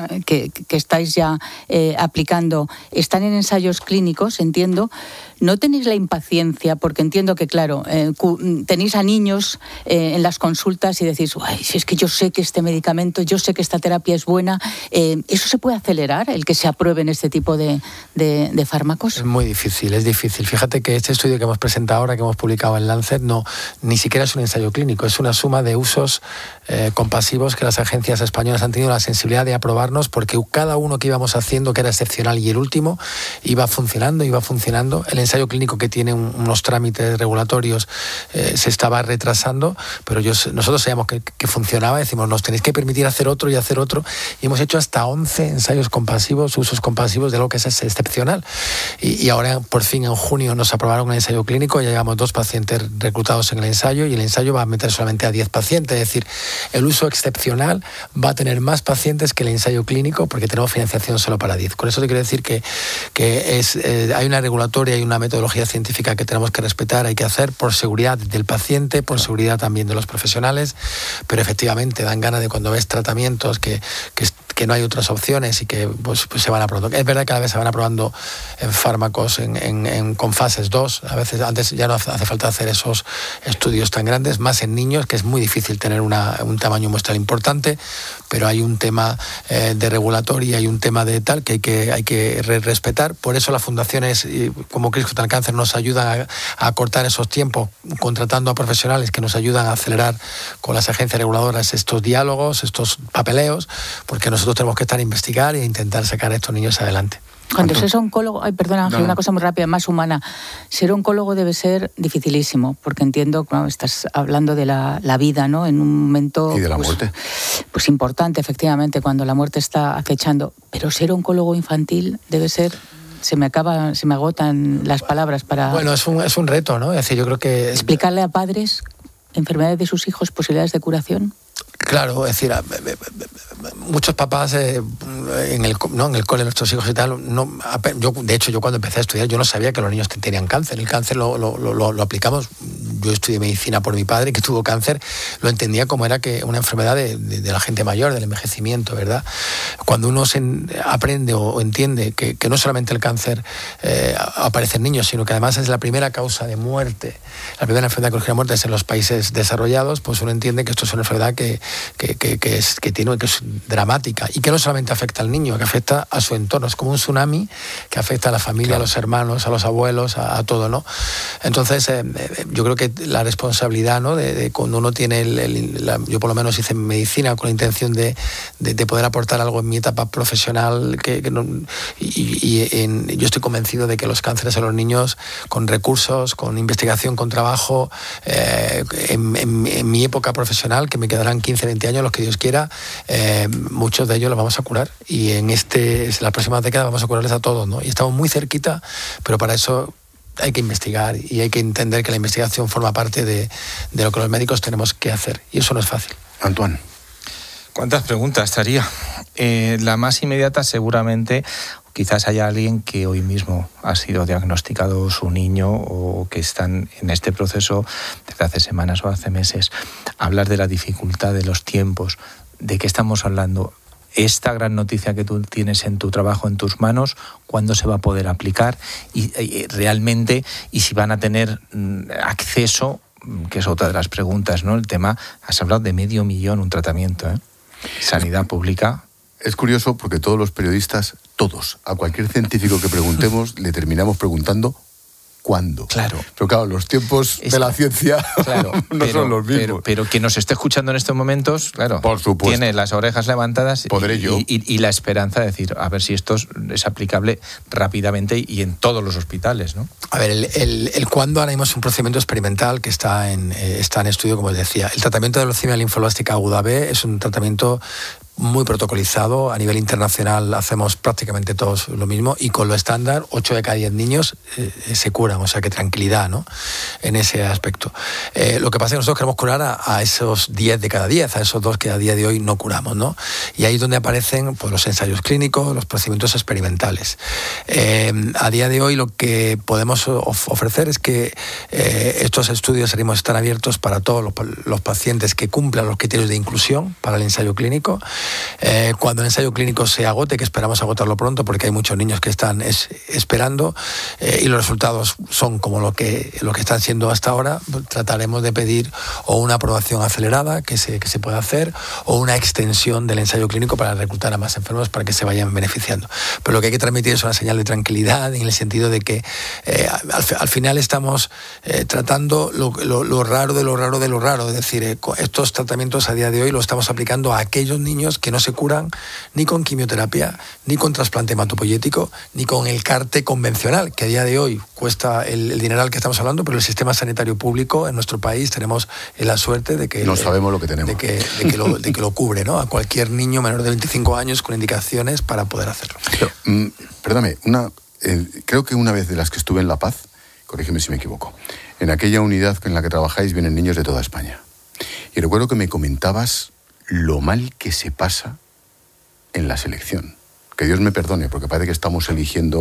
Speaker 4: que, que estáis ya eh, aplicando están en ensayos clínicos, entiendo. ¿No tenéis la impaciencia? Porque entiendo que, claro, eh, cu- tenéis a niños eh, en las consultas y decís, ay, si es que yo sé que este medicamento, yo sé que esta terapia es buena. Eh, ¿Eso se puede acelerar, el que se aprueben este tipo de, de, de fármacos?
Speaker 24: Es muy difícil, es difícil. Fíjate que este estudio que hemos presentado ahora, que hemos publicado en Lancet, no, ni siquiera es un ensayo clínico, es una suma de usos eh, compasivos que las agencias españolas han tenido la sensibilidad de aprobarnos, porque cada uno que íbamos haciendo, que era excepcional, y el último, iba funcionando, iba funcionando. El ensayo clínico, que tiene un, unos trámites regulatorios, eh, se estaba retrasando, pero yo, nosotros sabíamos que, que funcionaba, decimos, nos tenéis que permitir hacer otro y hacer otro, y hemos hecho hasta once ensayos compasivos, usos compasivos de lo que es excepcional. Y, y ahora, por fin, en junio nos aprobaron un ensayo clínico, ya llevamos dos pacientes reclutados en el ensayo, y el ensayo va a meter solamente a diez pacientes, es decir, el uso excepcional va a tener más pacientes que el ensayo clínico, porque tenemos financiación solo para diez. Con eso te quiero decir que, que es, eh, hay una regulatoria, hay una metodología científica que tenemos que respetar, hay que hacer por seguridad del paciente, por seguridad también de los profesionales, pero efectivamente dan ganas de cuando ves tratamientos que, que, que no hay otras opciones y que pues, pues se van aprobando. Es verdad que cada vez se van aprobando en fármacos en, en, en, con fases dos, a veces antes ya no hace, hace falta hacer esos estudios tan grandes, más en niños, que es muy difícil tener una, un tamaño muestral importante, pero hay un tema eh, de regulatoria, hay un tema de tal que hay que, hay que re respetar. Por eso las fundaciones como Cris contra el Cáncer nos ayudan a, a acortar esos tiempos, contratando a profesionales que nos ayudan a acelerar con las agencias reguladoras estos diálogos, estos papeleos, porque nosotros tenemos que estar a investigar e intentar sacar a estos niños adelante.
Speaker 4: Cuando se es oncólogo, ay, perdona Ángel, no. una cosa muy rápida, más humana, ser oncólogo debe ser dificilísimo, porque entiendo que no, estás hablando de la, la vida, ¿no? En un momento...
Speaker 3: Y de la
Speaker 4: pues,
Speaker 3: muerte.
Speaker 4: Pues importante, efectivamente, cuando la muerte está acechando. Pero ser oncólogo infantil debe ser... Se me acaba, se me agotan las palabras para...
Speaker 24: Bueno, es un, es un reto, ¿no? Es decir, yo creo que...
Speaker 4: Explicarle a padres enfermedades de sus hijos, posibilidades de curación.
Speaker 24: Claro, es decir, muchos papás eh, en el no en el cole de nuestros hijos y tal, no, yo de hecho yo cuando empecé a estudiar yo no sabía que los niños tenían cáncer. El cáncer lo, lo, lo, lo aplicamos. Yo estudié medicina por mi padre, que tuvo cáncer, lo entendía como era que una enfermedad de, de, de la gente mayor, del envejecimiento, ¿verdad? Cuando uno se aprende o entiende que, que no solamente el cáncer eh, aparece en niños, sino que además es la primera causa de muerte, la primera enfermedad que origina muerte es en los países desarrollados, pues uno entiende que esto es una enfermedad que, que, que, que, es, que, tiene, que es dramática y que no solamente afecta al niño, que afecta a su entorno. Es como un tsunami que afecta a la familia, claro, a los hermanos, a los abuelos, a, a todo, ¿no? Entonces, eh, yo creo que la responsabilidad, ¿no? De, de cuando uno tiene, el, el, la, yo por lo menos hice medicina con la intención de, de, de poder aportar algo en mi etapa profesional, que, que no, y, y en, yo estoy convencido de que los cánceres a los niños, con recursos, con investigación, con trabajo, eh, en, en, en mi época profesional, que me quedarán quince, veinte años, los que Dios quiera, eh, muchos de ellos los vamos a curar, y en este, en la próxima década vamos a curarles a todos, ¿no? Y estamos muy cerquita, pero para eso hay que investigar y hay que entender que la investigación forma parte de, de lo que los médicos tenemos que hacer, y eso no es fácil.
Speaker 3: Antoine.
Speaker 5: ¿Cuántas preguntas estaría? Eh, la más inmediata seguramente, quizás haya alguien que hoy mismo ha sido diagnosticado su niño o que están en este proceso desde hace semanas o hace meses. Hablar de la dificultad de los tiempos, ¿de qué estamos hablando? Esta gran noticia que tú tienes en tu trabajo, en tus manos, ¿cuándo se va a poder aplicar? Y, y realmente, y si van a tener mm, acceso, que es otra de las preguntas, ¿no? El tema, has hablado de medio millón un tratamiento, ¿eh? Sanidad pública.
Speaker 3: Es curioso porque todos los periodistas, todos, a cualquier científico que preguntemos, le terminamos preguntando ¿cuándo?
Speaker 5: Claro.
Speaker 3: Pero claro, los tiempos es, de la ciencia
Speaker 5: claro,
Speaker 3: no
Speaker 5: pero,
Speaker 3: son los mismos.
Speaker 5: Pero, pero quien nos esté escuchando en estos momentos, claro,
Speaker 3: por supuesto,
Speaker 5: tiene las orejas levantadas
Speaker 3: Podré
Speaker 5: y,
Speaker 3: yo.
Speaker 5: Y, y, y la esperanza de decir, a ver si esto es, es aplicable rápidamente y en todos los hospitales, ¿no?
Speaker 24: A ver, el, el, el cuándo ahora mismo es un procedimiento experimental que está en, eh, está en estudio, como os decía. El tratamiento de leucemia linfoblástica aguda B es un tratamiento muy protocolizado. A nivel internacional hacemos prácticamente todos lo mismo, y con lo estándar, ocho de cada diez niños eh, se curan, o sea que tranquilidad, ¿no? En ese aspecto. Eh, lo que pasa es que nosotros queremos curar a, a esos diez de cada diez, a esos dos que a día de hoy no curamos, ¿no? Y ahí es donde aparecen pues, los ensayos clínicos, los procedimientos experimentales. Eh, a día de hoy lo que podemos of- ofrecer es que eh, estos estudios están abiertos para todos los, los pacientes que cumplan los criterios de inclusión para el ensayo clínico, Eh, cuando el ensayo clínico se agote, que esperamos agotarlo pronto porque hay muchos niños que están es, esperando eh, y los resultados son como lo que, lo que están siendo hasta ahora, trataremos de pedir o una aprobación acelerada que se, que se pueda hacer o una extensión del ensayo clínico para reclutar a más enfermos para que se vayan beneficiando. Pero lo que hay que transmitir es una señal de tranquilidad en el sentido de que eh, al, al final estamos eh, tratando lo, lo, lo raro de lo raro de lo raro, es decir, eh, estos tratamientos a día de hoy los estamos aplicando a aquellos niños que no se curan ni con quimioterapia, ni con trasplante hematopoyético, ni con el C A R T convencional, que a día de hoy cuesta el, el dineral que estamos hablando, pero el sistema sanitario público en nuestro país tenemos la suerte de que
Speaker 3: no sabemos lo que tenemos,
Speaker 24: de que, de que, lo, de que lo cubre, ¿no? A cualquier niño menor de veinticinco años con indicaciones para poder hacerlo.
Speaker 3: Pero, mm, perdóname, una, eh, creo que una vez de las que estuve en La Paz, corrígeme si me equivoco, en aquella unidad en la que trabajáis vienen niños de toda España. Y recuerdo que me comentabas lo mal que se pasa en la selección. Que Dios me perdone, porque parece que estamos eligiendo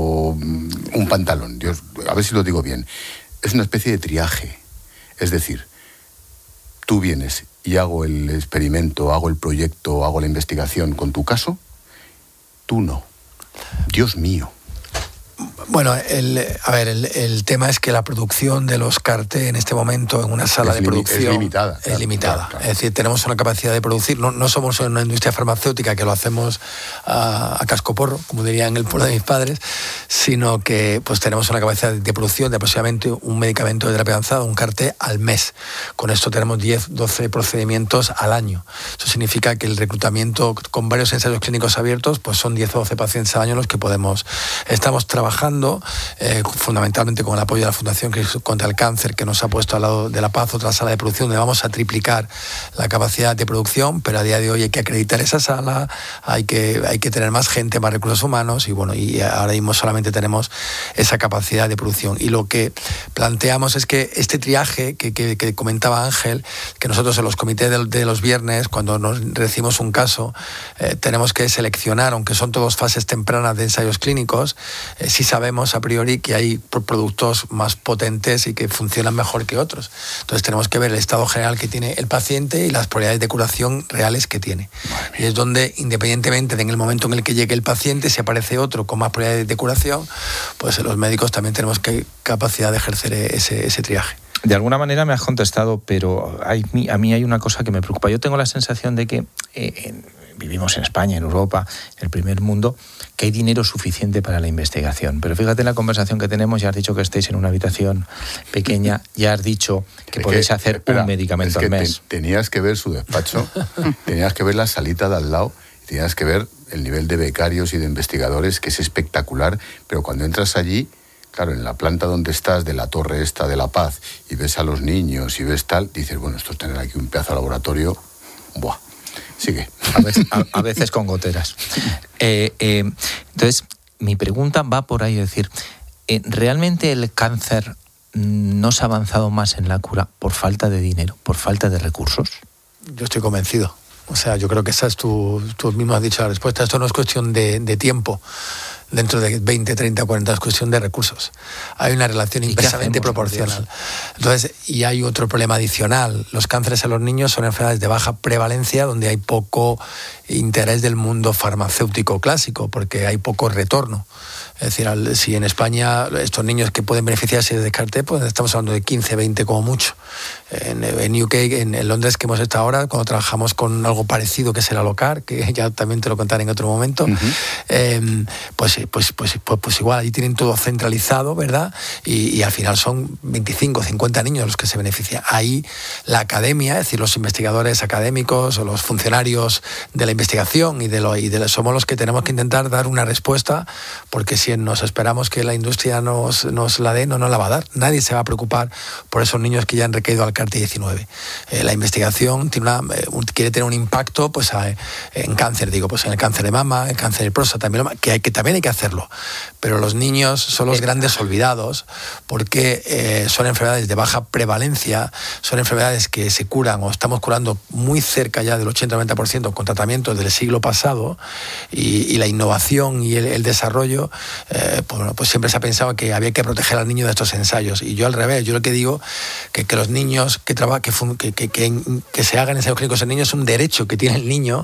Speaker 3: un pantalón. Dios, a ver si lo digo bien. Es una especie de triaje. Es decir, tú vienes y hago el experimento, hago el proyecto, hago la investigación con tu caso, tú no. Dios mío.
Speaker 24: Bueno, el, a ver, el, el tema es que la producción de los C A R T en este momento en una sala
Speaker 3: es
Speaker 24: de producción
Speaker 3: es limitada.
Speaker 24: Es limitada. Claro, claro. Es decir, tenemos una capacidad de producir, no, no somos una industria farmacéutica que lo hacemos a, a cascoporro, como dirían en el pueblo de mis padres, sino que pues tenemos una capacidad de producción de aproximadamente un medicamento de terapia avanzada, un C A R T al mes. Con esto tenemos diez, doce procedimientos al año. Eso significa que el reclutamiento con varios ensayos clínicos abiertos pues son diez o doce pacientes al año los que podemos. Estamos trabajando Eh, fundamentalmente con el apoyo de la Fundación contra el Cáncer, que nos ha puesto al lado de La Paz otra sala de producción donde vamos a triplicar la capacidad de producción, pero a día de hoy hay que acreditar esa sala, hay que, hay que tener más gente, más recursos humanos y bueno, y ahora mismo solamente tenemos esa capacidad de producción. Y lo que planteamos es que este triaje que, que, que comentaba Ángel, que nosotros en los comités de, de los viernes, cuando nos recibimos un caso, eh, tenemos que seleccionar, aunque son todos fases tempranas de ensayos clínicos, eh, si sabemos a priori que hay productos más potentes y que funcionan mejor que otros. Entonces tenemos que ver el estado general que tiene el paciente y las probabilidades de curación reales que tiene. Y es donde, independientemente de en el momento en el que llegue el paciente, si aparece otro con más probabilidades de curación, pues los médicos también tenemos que capacidad de ejercer ese, ese triaje.
Speaker 5: De alguna manera me has contestado, pero hay, a mí hay una cosa que me preocupa. Yo tengo la sensación de que eh, en, vivimos en España, en Europa, en el primer mundo, que hay dinero suficiente para la investigación. Pero fíjate en la conversación que tenemos, ya has dicho que estáis en una habitación pequeña, ya has dicho que podéis que, hacer espera, un medicamento
Speaker 3: es que
Speaker 5: al mes.
Speaker 3: Te, tenías que ver su despacho, tenías que ver la salita de al lado, tenías que ver el nivel de becarios y de investigadores, que es espectacular, pero cuando entras allí, claro, en la planta donde estás, de la torre esta de La Paz, y ves a los niños y ves tal, dices, bueno, esto es tener aquí un pedazo de laboratorio, buah. Sigue.
Speaker 5: A veces, a, a veces con goteras. Eh, eh, entonces, mi pregunta va por ahí, es decir, eh, ¿realmente el cáncer no se ha avanzado más en la cura por falta de dinero, por falta de recursos?
Speaker 24: Yo estoy convencido. O sea, yo creo que esa es tu, tú mismo has dicho la respuesta. Esto no es cuestión de, de tiempo. Dentro de veinte, treinta, cuarenta es cuestión de recursos. Hay una relación inversamente proporcional. Entonces, y hay otro problema adicional. Los cánceres en los niños son enfermedades de baja prevalencia donde hay poco interés del mundo farmacéutico clásico porque hay poco retorno. Es decir, al, si en España estos niños que pueden beneficiarse de C A R T, pues estamos hablando de quince, veinte como mucho. En, en U K, en, en Londres, que hemos estado ahora, cuando trabajamos con algo parecido que es el Alocar, que ya también te lo contaré en otro momento, uh-huh. eh, pues, pues, pues, pues, pues igual, ahí tienen todo centralizado, ¿verdad? Y, y al final son veinticinco, cincuenta niños los que se benefician. Ahí la academia, es decir, los investigadores académicos o los funcionarios de la investigación y de lo, y de lo, somos los que tenemos que intentar dar una respuesta, porque si nos esperamos que la industria nos, nos la dé, no nos la va a dar. Nadie se va a preocupar por esos niños que ya han recaído al C A R T diecinueve. Eh, la investigación tiene una, eh, quiere tener un impacto pues, a, en cáncer, digo, pues en el cáncer de mama, en cáncer de próstata, que, hay, que también hay que hacerlo. Pero los niños son los grandes olvidados porque eh, son enfermedades de baja prevalencia, son enfermedades que se curan o estamos curando muy cerca ya del ochenta a noventa por ciento con tratamientos del siglo pasado y, y la innovación y el, el desarrollo eh, pues, bueno, pues siempre se ha pensado que había que proteger al niño de estos ensayos. Y yo al revés, yo lo que digo que, que los niños que, traba, que, que, que, que, que se hagan ensayos clínicos en niños es un derecho que tiene el niño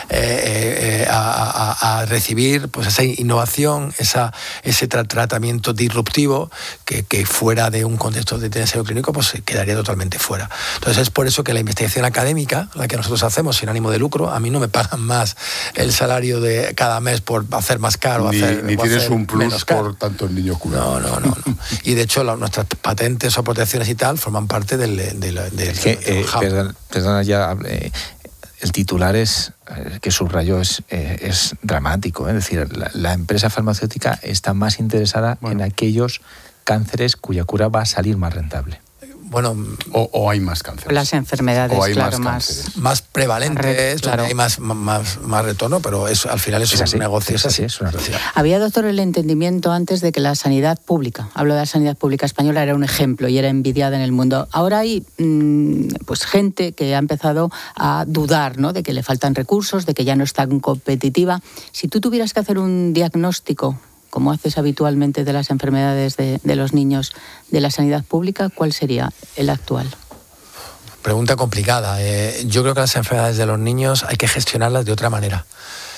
Speaker 24: eh, eh, a, a, a recibir pues esa innovación, esa, ese tra- tratamiento disruptivo que, que fuera de un contexto de ensayo clínico pues quedaría totalmente fuera. Entonces es por eso que la investigación académica, la que nosotros hacemos sin ánimo de lucro, a mí no me pagan más el salario de cada mes por hacer más caro.
Speaker 3: Ni,
Speaker 24: hacer,
Speaker 3: ni tienes
Speaker 24: hacer
Speaker 3: un plus por tantos niños curados.
Speaker 24: No, no, no, no. Y de hecho la, nuestras patentes o protecciones y tal forman parte del... del, del,
Speaker 5: es que, del eh, perdón, perdona ya... Eh, el titular es eh, que subrayó es, eh, es dramático. ¿eh? Es decir, la, la empresa farmacéutica está más interesada bueno. en aquellos cánceres cuya cura va a salir más rentable.
Speaker 24: Bueno,
Speaker 3: o, o hay más cánceres.
Speaker 4: Las enfermedades,
Speaker 3: o hay
Speaker 4: claro,
Speaker 3: más,
Speaker 24: más, más prevalentes,
Speaker 4: claro.
Speaker 24: hay más, más, más retorno, pero eso, al final eso es, es un negocio.
Speaker 5: Es así, es una realidad.
Speaker 4: Había, doctor, el entendimiento antes de que la sanidad pública, hablo de la sanidad pública española, era un ejemplo y era envidiada en el mundo. Ahora hay mmm, pues gente que ha empezado a dudar, ¿no?, de que le faltan recursos, de que ya no es tan competitiva. Si tú tuvieras que hacer un diagnóstico, como haces habitualmente, de las enfermedades de, de los niños de la sanidad pública, ¿cuál sería el actual?
Speaker 24: Pregunta complicada. Eh, yo creo que las enfermedades de los niños hay que gestionarlas de otra manera.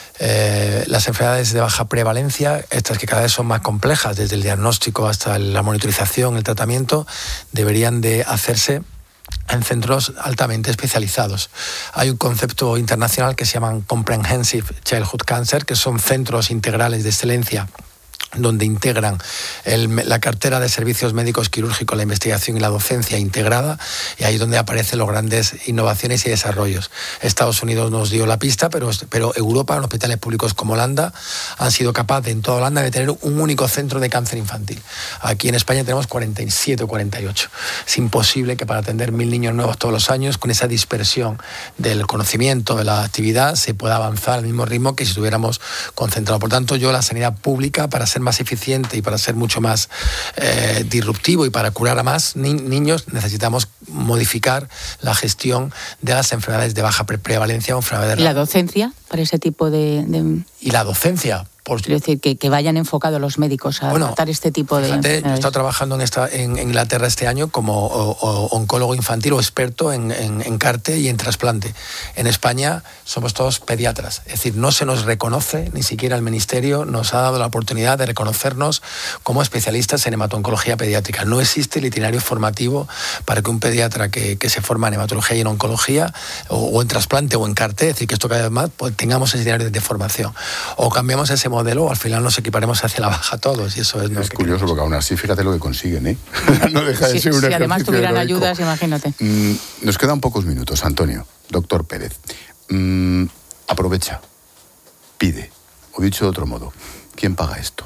Speaker 24: Eh, las enfermedades de baja prevalencia, estas que cada vez son más complejas, desde el diagnóstico hasta la monitorización, el tratamiento, deberían de hacerse en centros altamente especializados. Hay un concepto internacional que se llaman Comprehensive Childhood Cancer, que son centros integrales de excelencia donde integran el, la cartera de servicios médicos quirúrgicos, la investigación y la docencia integrada, y ahí es donde aparecen las grandes innovaciones y desarrollos. Estados Unidos nos dio la pista, pero, pero Europa, en hospitales públicos como Holanda, han sido capaces en toda Holanda de tener un único centro de cáncer infantil. Aquí en España tenemos cuarenta y siete o cuarenta y ocho. Es imposible que para atender mil niños nuevos todos los años, con esa dispersión del conocimiento, de la actividad, se pueda avanzar al mismo ritmo que si estuviéramos concentrados. Por tanto, yo la sanidad pública, para ser más eficiente y para ser mucho más eh, disruptivo y para curar a más ni- niños, necesitamos modificar la gestión de las enfermedades de baja pre- prevalencia o enfermedades.
Speaker 4: ¿Y la docencia para ese tipo de...? de...
Speaker 24: Y la docencia. Por...
Speaker 4: Quiero decir, que, que vayan enfocados los médicos a bueno, tratar este tipo
Speaker 24: fíjate,
Speaker 4: de...
Speaker 24: Yo he estado trabajando en, esta, en, en Inglaterra este año como o, o, oncólogo infantil o experto en, en, en CAR-T y en trasplante. En España somos todos pediatras. Es decir, no se nos reconoce, ni siquiera el Ministerio nos ha dado la oportunidad de reconocernos como especialistas en hemato-oncología pediátrica. No existe el itinerario formativo para que un pediatra que, que se forma en hematología y en oncología o, o en trasplante o en CAR-T, es decir, que esto cada vez más, pues tengamos ese itinerario de formación. O cambiamos ese modelo, al final nos equiparemos hacia la baja todos, y eso es...
Speaker 3: Es curioso, porque aún así, fíjate lo que consiguen, ¿eh? No deja de
Speaker 4: sí,
Speaker 3: ser un
Speaker 4: si además tuvieran
Speaker 3: heroico.
Speaker 4: ayudas, imagínate.
Speaker 3: Mm, nos quedan pocos minutos, Antonio. Doctor Pérez, mm, aprovecha, pide, o dicho de otro modo, ¿quién paga esto?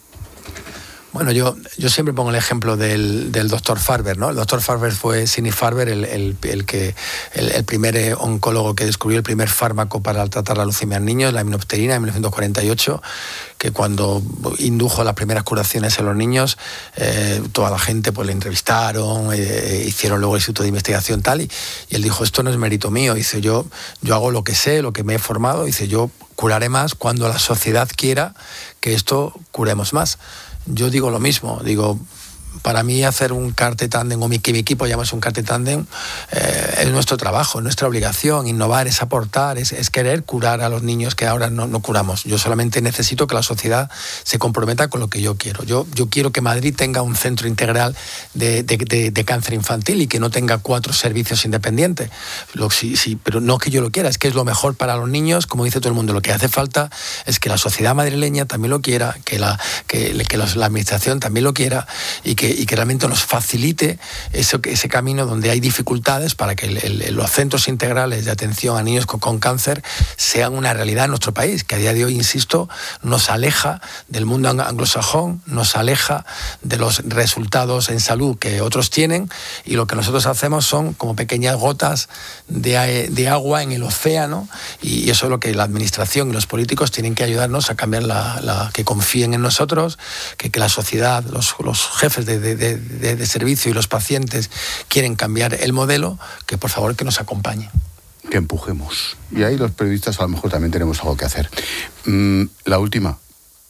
Speaker 24: Bueno, yo, yo siempre pongo el ejemplo del, del doctor Farber, ¿no? El doctor Farber fue Sidney Farber, el, el, el, que, el, el primer oncólogo que descubrió el primer fármaco para tratar la leucemia en niños, la aminopterina, en mil novecientos cuarenta y ocho, que cuando indujo las primeras curaciones en los niños, eh, toda la gente pues le entrevistaron, eh, hicieron luego el instituto de investigación tal, y, y él dijo, esto no es mérito mío, dice, yo, yo hago lo que sé, lo que me he formado, dice, yo curaré más cuando la sociedad quiera que esto curemos más. Yo digo lo mismo, digo, para mí hacer un CAR-T tándem, o mi, que mi equipo llame un CAR-T tándem, eh, es nuestro trabajo, es nuestra obligación. Innovar es aportar, es, es querer curar a los niños que ahora no, no curamos. Yo solamente necesito que la sociedad se comprometa con lo que yo quiero. Yo, yo quiero que Madrid tenga un centro integral de, de, de, de cáncer infantil y que no tenga cuatro servicios independientes. Lo, sí, sí, pero no que yo lo quiera, es que es lo mejor para los niños, como dice todo el mundo. Lo que hace falta es que la sociedad madrileña también lo quiera, que la, que, que los, la administración también lo quiera, y que, y que realmente nos facilite eso, ese camino donde hay dificultades para que el, el, los centros integrales de atención a niños con, con cáncer sean una realidad en nuestro país, que a día de hoy, insisto, nos aleja del mundo anglosajón, nos aleja de los resultados en salud que otros tienen, y lo que nosotros hacemos son como pequeñas gotas de, de agua en el océano, y eso es lo que la administración y los políticos tienen que ayudarnos a cambiar, la, la, que confíen en nosotros, que, que la sociedad, los, los jefes de, de, de, de, de servicio y los pacientes quieren cambiar el modelo, que por favor que nos acompañen.
Speaker 3: Que empujemos. Y ahí los periodistas a lo mejor también tenemos algo que hacer. Mm, la última.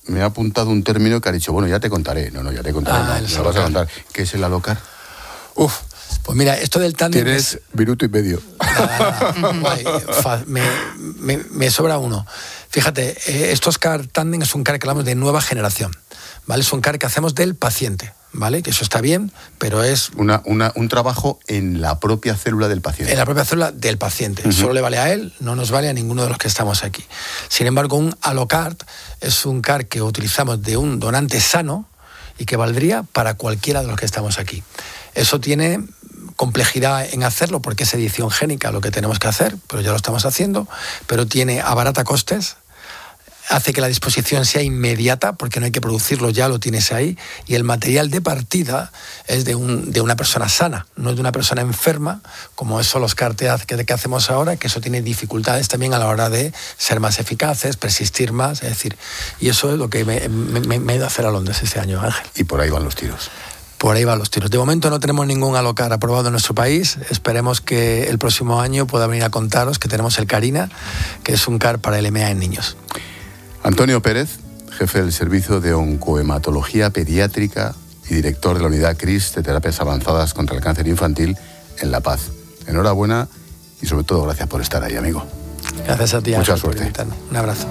Speaker 3: me ha apuntado un término que ha dicho, bueno, ya te contaré. No, no, ya te contaré.
Speaker 24: Ah,
Speaker 3: no, me lo vas a contar. ¿Qué es el alocar?
Speaker 24: Uf, pues mira, esto del tándem...
Speaker 3: Tienes es... minuto y medio.
Speaker 24: Guay, me, me, me sobra uno. Fíjate, eh, estos car tándem es un car que hablamos de nueva generación, ¿vale? Es un car que hacemos del paciente, ¿vale? Que eso está bien, pero es...
Speaker 3: Una, una, un trabajo en la propia célula del paciente.
Speaker 24: En la propia célula del paciente. Uh-huh. Solo le vale a él, no nos vale a ninguno de los que estamos aquí. Sin embargo, un alocart es un car que utilizamos de un donante sano y que valdría para cualquiera de los que estamos aquí. Eso tiene complejidad en hacerlo porque es edición génica lo que tenemos que hacer, pero ya lo estamos haciendo, pero tiene abarata costes, hace que la disposición sea inmediata porque no hay que producirlo, ya lo tienes ahí, y el material de partida es de, un, de una persona sana, no es de una persona enferma, como son los carteaz que, que hacemos ahora, que eso tiene dificultades también a la hora de ser más eficaces, persistir más, es decir, y eso es lo que me, me, me he ido a hacer a Londres este año, Ángel.
Speaker 3: Y por ahí van los tiros.
Speaker 24: Por ahí van los tiros. De momento no tenemos ningún alocar aprobado en nuestro país. Esperemos que el próximo año pueda venir a contaros que tenemos el Carina, que es un car para el M A en niños.
Speaker 3: Antonio Pérez, jefe del Servicio de Oncohematología Pediátrica y director de la Unidad C R I S de Terapias Avanzadas contra el Cáncer Infantil en La Paz. Enhorabuena y sobre todo gracias por estar ahí, amigo.
Speaker 24: Gracias a ti.
Speaker 3: Mucha suerte.
Speaker 24: Un abrazo.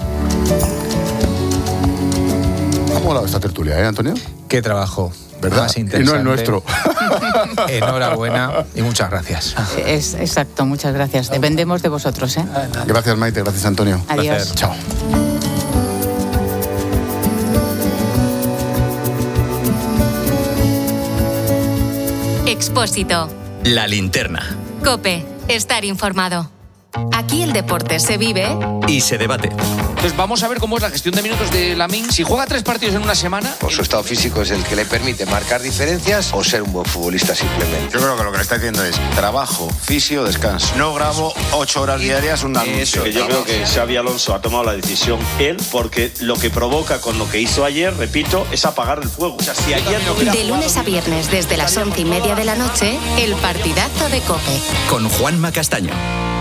Speaker 3: ¿Cómo ha molado esta tertulia, eh, Antonio?
Speaker 5: Qué trabajo.
Speaker 3: ¿Verdad?
Speaker 5: Más
Speaker 3: y no el nuestro.
Speaker 5: Enhorabuena y muchas gracias.
Speaker 4: Es exacto, muchas gracias. Dependemos de vosotros, ¿eh?
Speaker 3: Gracias, Maite. Gracias, Antonio.
Speaker 4: Adiós.
Speaker 3: Placer. Chao.
Speaker 2: Expósito.
Speaker 1: La linterna.
Speaker 2: COPE. Estar informado. Aquí el deporte se vive
Speaker 1: y se debate.
Speaker 6: Entonces vamos a ver cómo es la gestión de minutos de Lamine. Si juega tres partidos en una semana...
Speaker 23: Pues su estado físico es el que le permite marcar diferencias o ser un buen futbolista simplemente.
Speaker 7: Yo creo que lo que le está diciendo es trabajo, fisio, descanso. No grabo ocho horas diarias un anuncio.
Speaker 8: Eso, que yo creo que Xabi Alonso ha tomado la decisión él, porque lo que provoca con lo que hizo ayer, repito, es apagar el fuego. O sea, si ayer no hubiera
Speaker 2: de lunes a viernes desde las once y media de la noche, el partidazo de COPE.
Speaker 1: Con Juanma Castaño.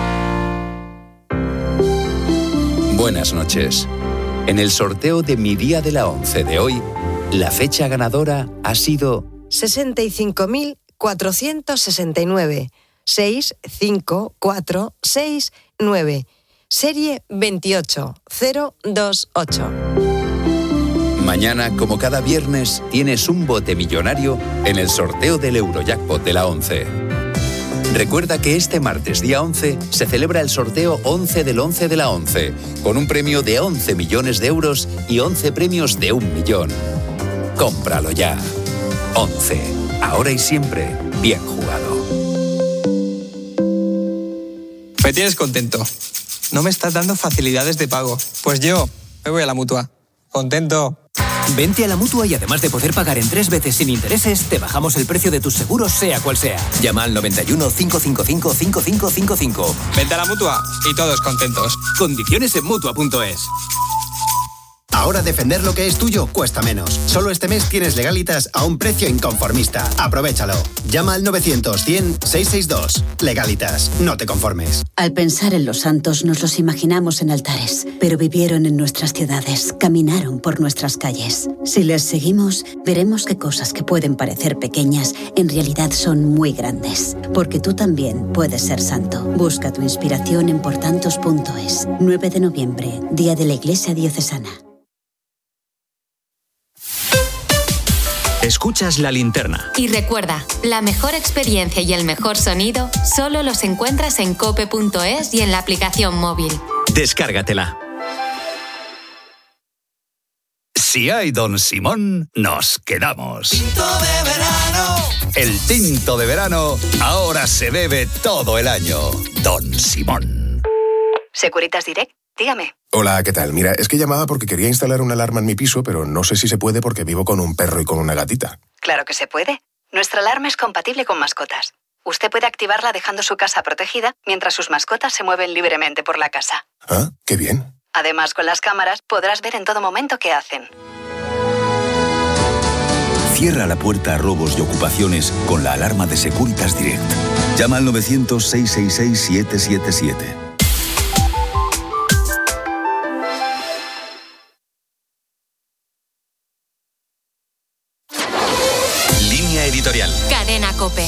Speaker 10: Buenas noches. En el sorteo de mi día de la once de hoy, la fecha ganadora ha sido
Speaker 25: sesenta y cinco mil cuatrocientos sesenta y nueve, seis cinco cuatro seis nueve, serie veintiocho cero dos ocho.
Speaker 10: Mañana, como cada viernes, tienes un bote millonario en el sorteo del Eurojackpot de la once. Recuerda que este martes, día once, se celebra el sorteo once del once de la once, con un premio de once millones de euros y once premios de un millón. Cómpralo ya. once. Ahora y siempre, bien jugado.
Speaker 26: Me tienes contento. No me estás dando facilidades de pago. Pues yo me voy a la Mutua. Contento.
Speaker 27: Vente a la Mutua y además de poder pagar en tres veces sin intereses, te bajamos el precio de tus seguros sea cual sea. Llama al noventa y uno, cinco cinco cinco, cinco cinco cinco cinco.
Speaker 26: Vente a la Mutua y todos contentos.
Speaker 27: Condiciones en Mutua punto es.
Speaker 28: Ahora defender lo que es tuyo cuesta menos. Solo este mes tienes Legalitas a un precio inconformista. Aprovéchalo. Llama al novecientos, cien, seiscientos sesenta y dos. Legalitas. No te conformes.
Speaker 29: Al pensar en los santos nos los imaginamos en altares, pero vivieron en nuestras ciudades, caminaron por nuestras calles. Si les seguimos, veremos que cosas que pueden parecer pequeñas en realidad son muy grandes. Porque tú también puedes ser santo. Busca tu inspiración en portantos punto es. nueve de noviembre, Día de la Iglesia Diocesana.
Speaker 1: Escuchas La Linterna.
Speaker 2: Y recuerda, la mejor experiencia y el mejor sonido solo los encuentras en cope punto es y en la aplicación móvil.
Speaker 1: Descárgatela.
Speaker 30: Si hay Don Simón, nos quedamos.
Speaker 31: Tinto de verano.
Speaker 30: El tinto de verano ahora se bebe todo el año. Don Simón.
Speaker 32: Securitas Direct, dígame.
Speaker 33: Hola, ¿qué tal? Mira, es que llamaba porque quería instalar una alarma en mi piso, pero no sé si se puede porque vivo con un perro y con una gatita.
Speaker 32: Claro que se puede. Nuestra alarma es compatible con mascotas. Usted puede activarla dejando su casa protegida mientras sus mascotas se mueven libremente por la casa.
Speaker 33: Ah, qué bien.
Speaker 32: Además, con las cámaras podrás ver en todo momento qué hacen.
Speaker 11: Cierra la puerta a robos y ocupaciones con la alarma de Securitas Direct. Llama al novecientos, seiscientos sesenta y seis, siete siete siete.
Speaker 1: editorial.
Speaker 2: Cadena COPE.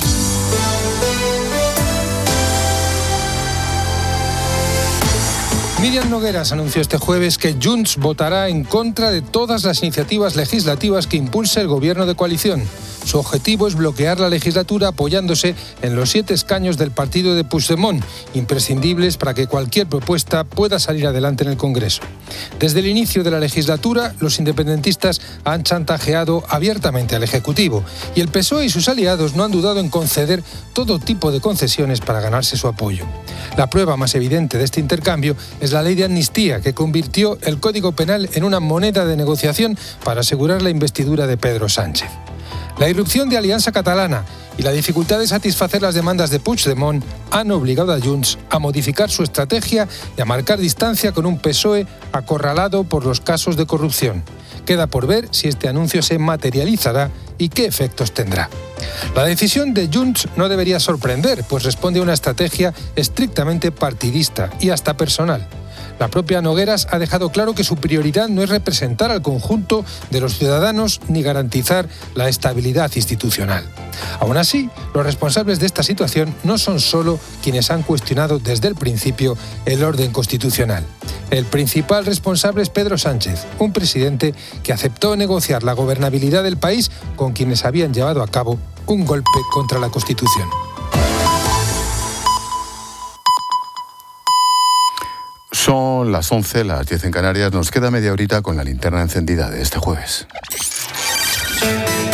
Speaker 9: Míriam Nogueras anunció este jueves que Junts votará en contra de todas las iniciativas legislativas que impulse el gobierno de coalición. Su objetivo es bloquear la legislatura apoyándose en los siete escaños del partido de Puigdemont, imprescindibles para que cualquier propuesta pueda salir adelante en el Congreso. Desde el inicio de la legislatura, los independentistas han chantajeado abiertamente al Ejecutivo y el P S O E y sus aliados no han dudado en conceder todo tipo de concesiones para ganarse su apoyo. La prueba más evidente de este intercambio es la ley de amnistía, que convirtió el Código Penal en una moneda de negociación para asegurar la investidura de Pedro Sánchez. La irrupción de Alianza Catalana y la dificultad de satisfacer las demandas de Puigdemont han obligado a Junts a modificar su estrategia y a marcar distancia con un P S O E acorralado por los casos de corrupción. Queda por ver si este anuncio se materializará y qué efectos tendrá. La decisión de Junts no debería sorprender, pues responde a una estrategia estrictamente partidista y hasta personal. La propia Nogueras ha dejado claro que su prioridad no es representar al conjunto de los ciudadanos ni garantizar la estabilidad institucional. Aún así, los responsables de esta situación no son solo quienes han cuestionado desde el principio el orden constitucional. El principal responsable es Pedro Sánchez, un presidente que aceptó negociar la gobernabilidad del país con quienes habían llevado a cabo un golpe contra la Constitución.
Speaker 3: Son las once, las diez en Canarias. Nos queda media horita con la linterna encendida de este jueves.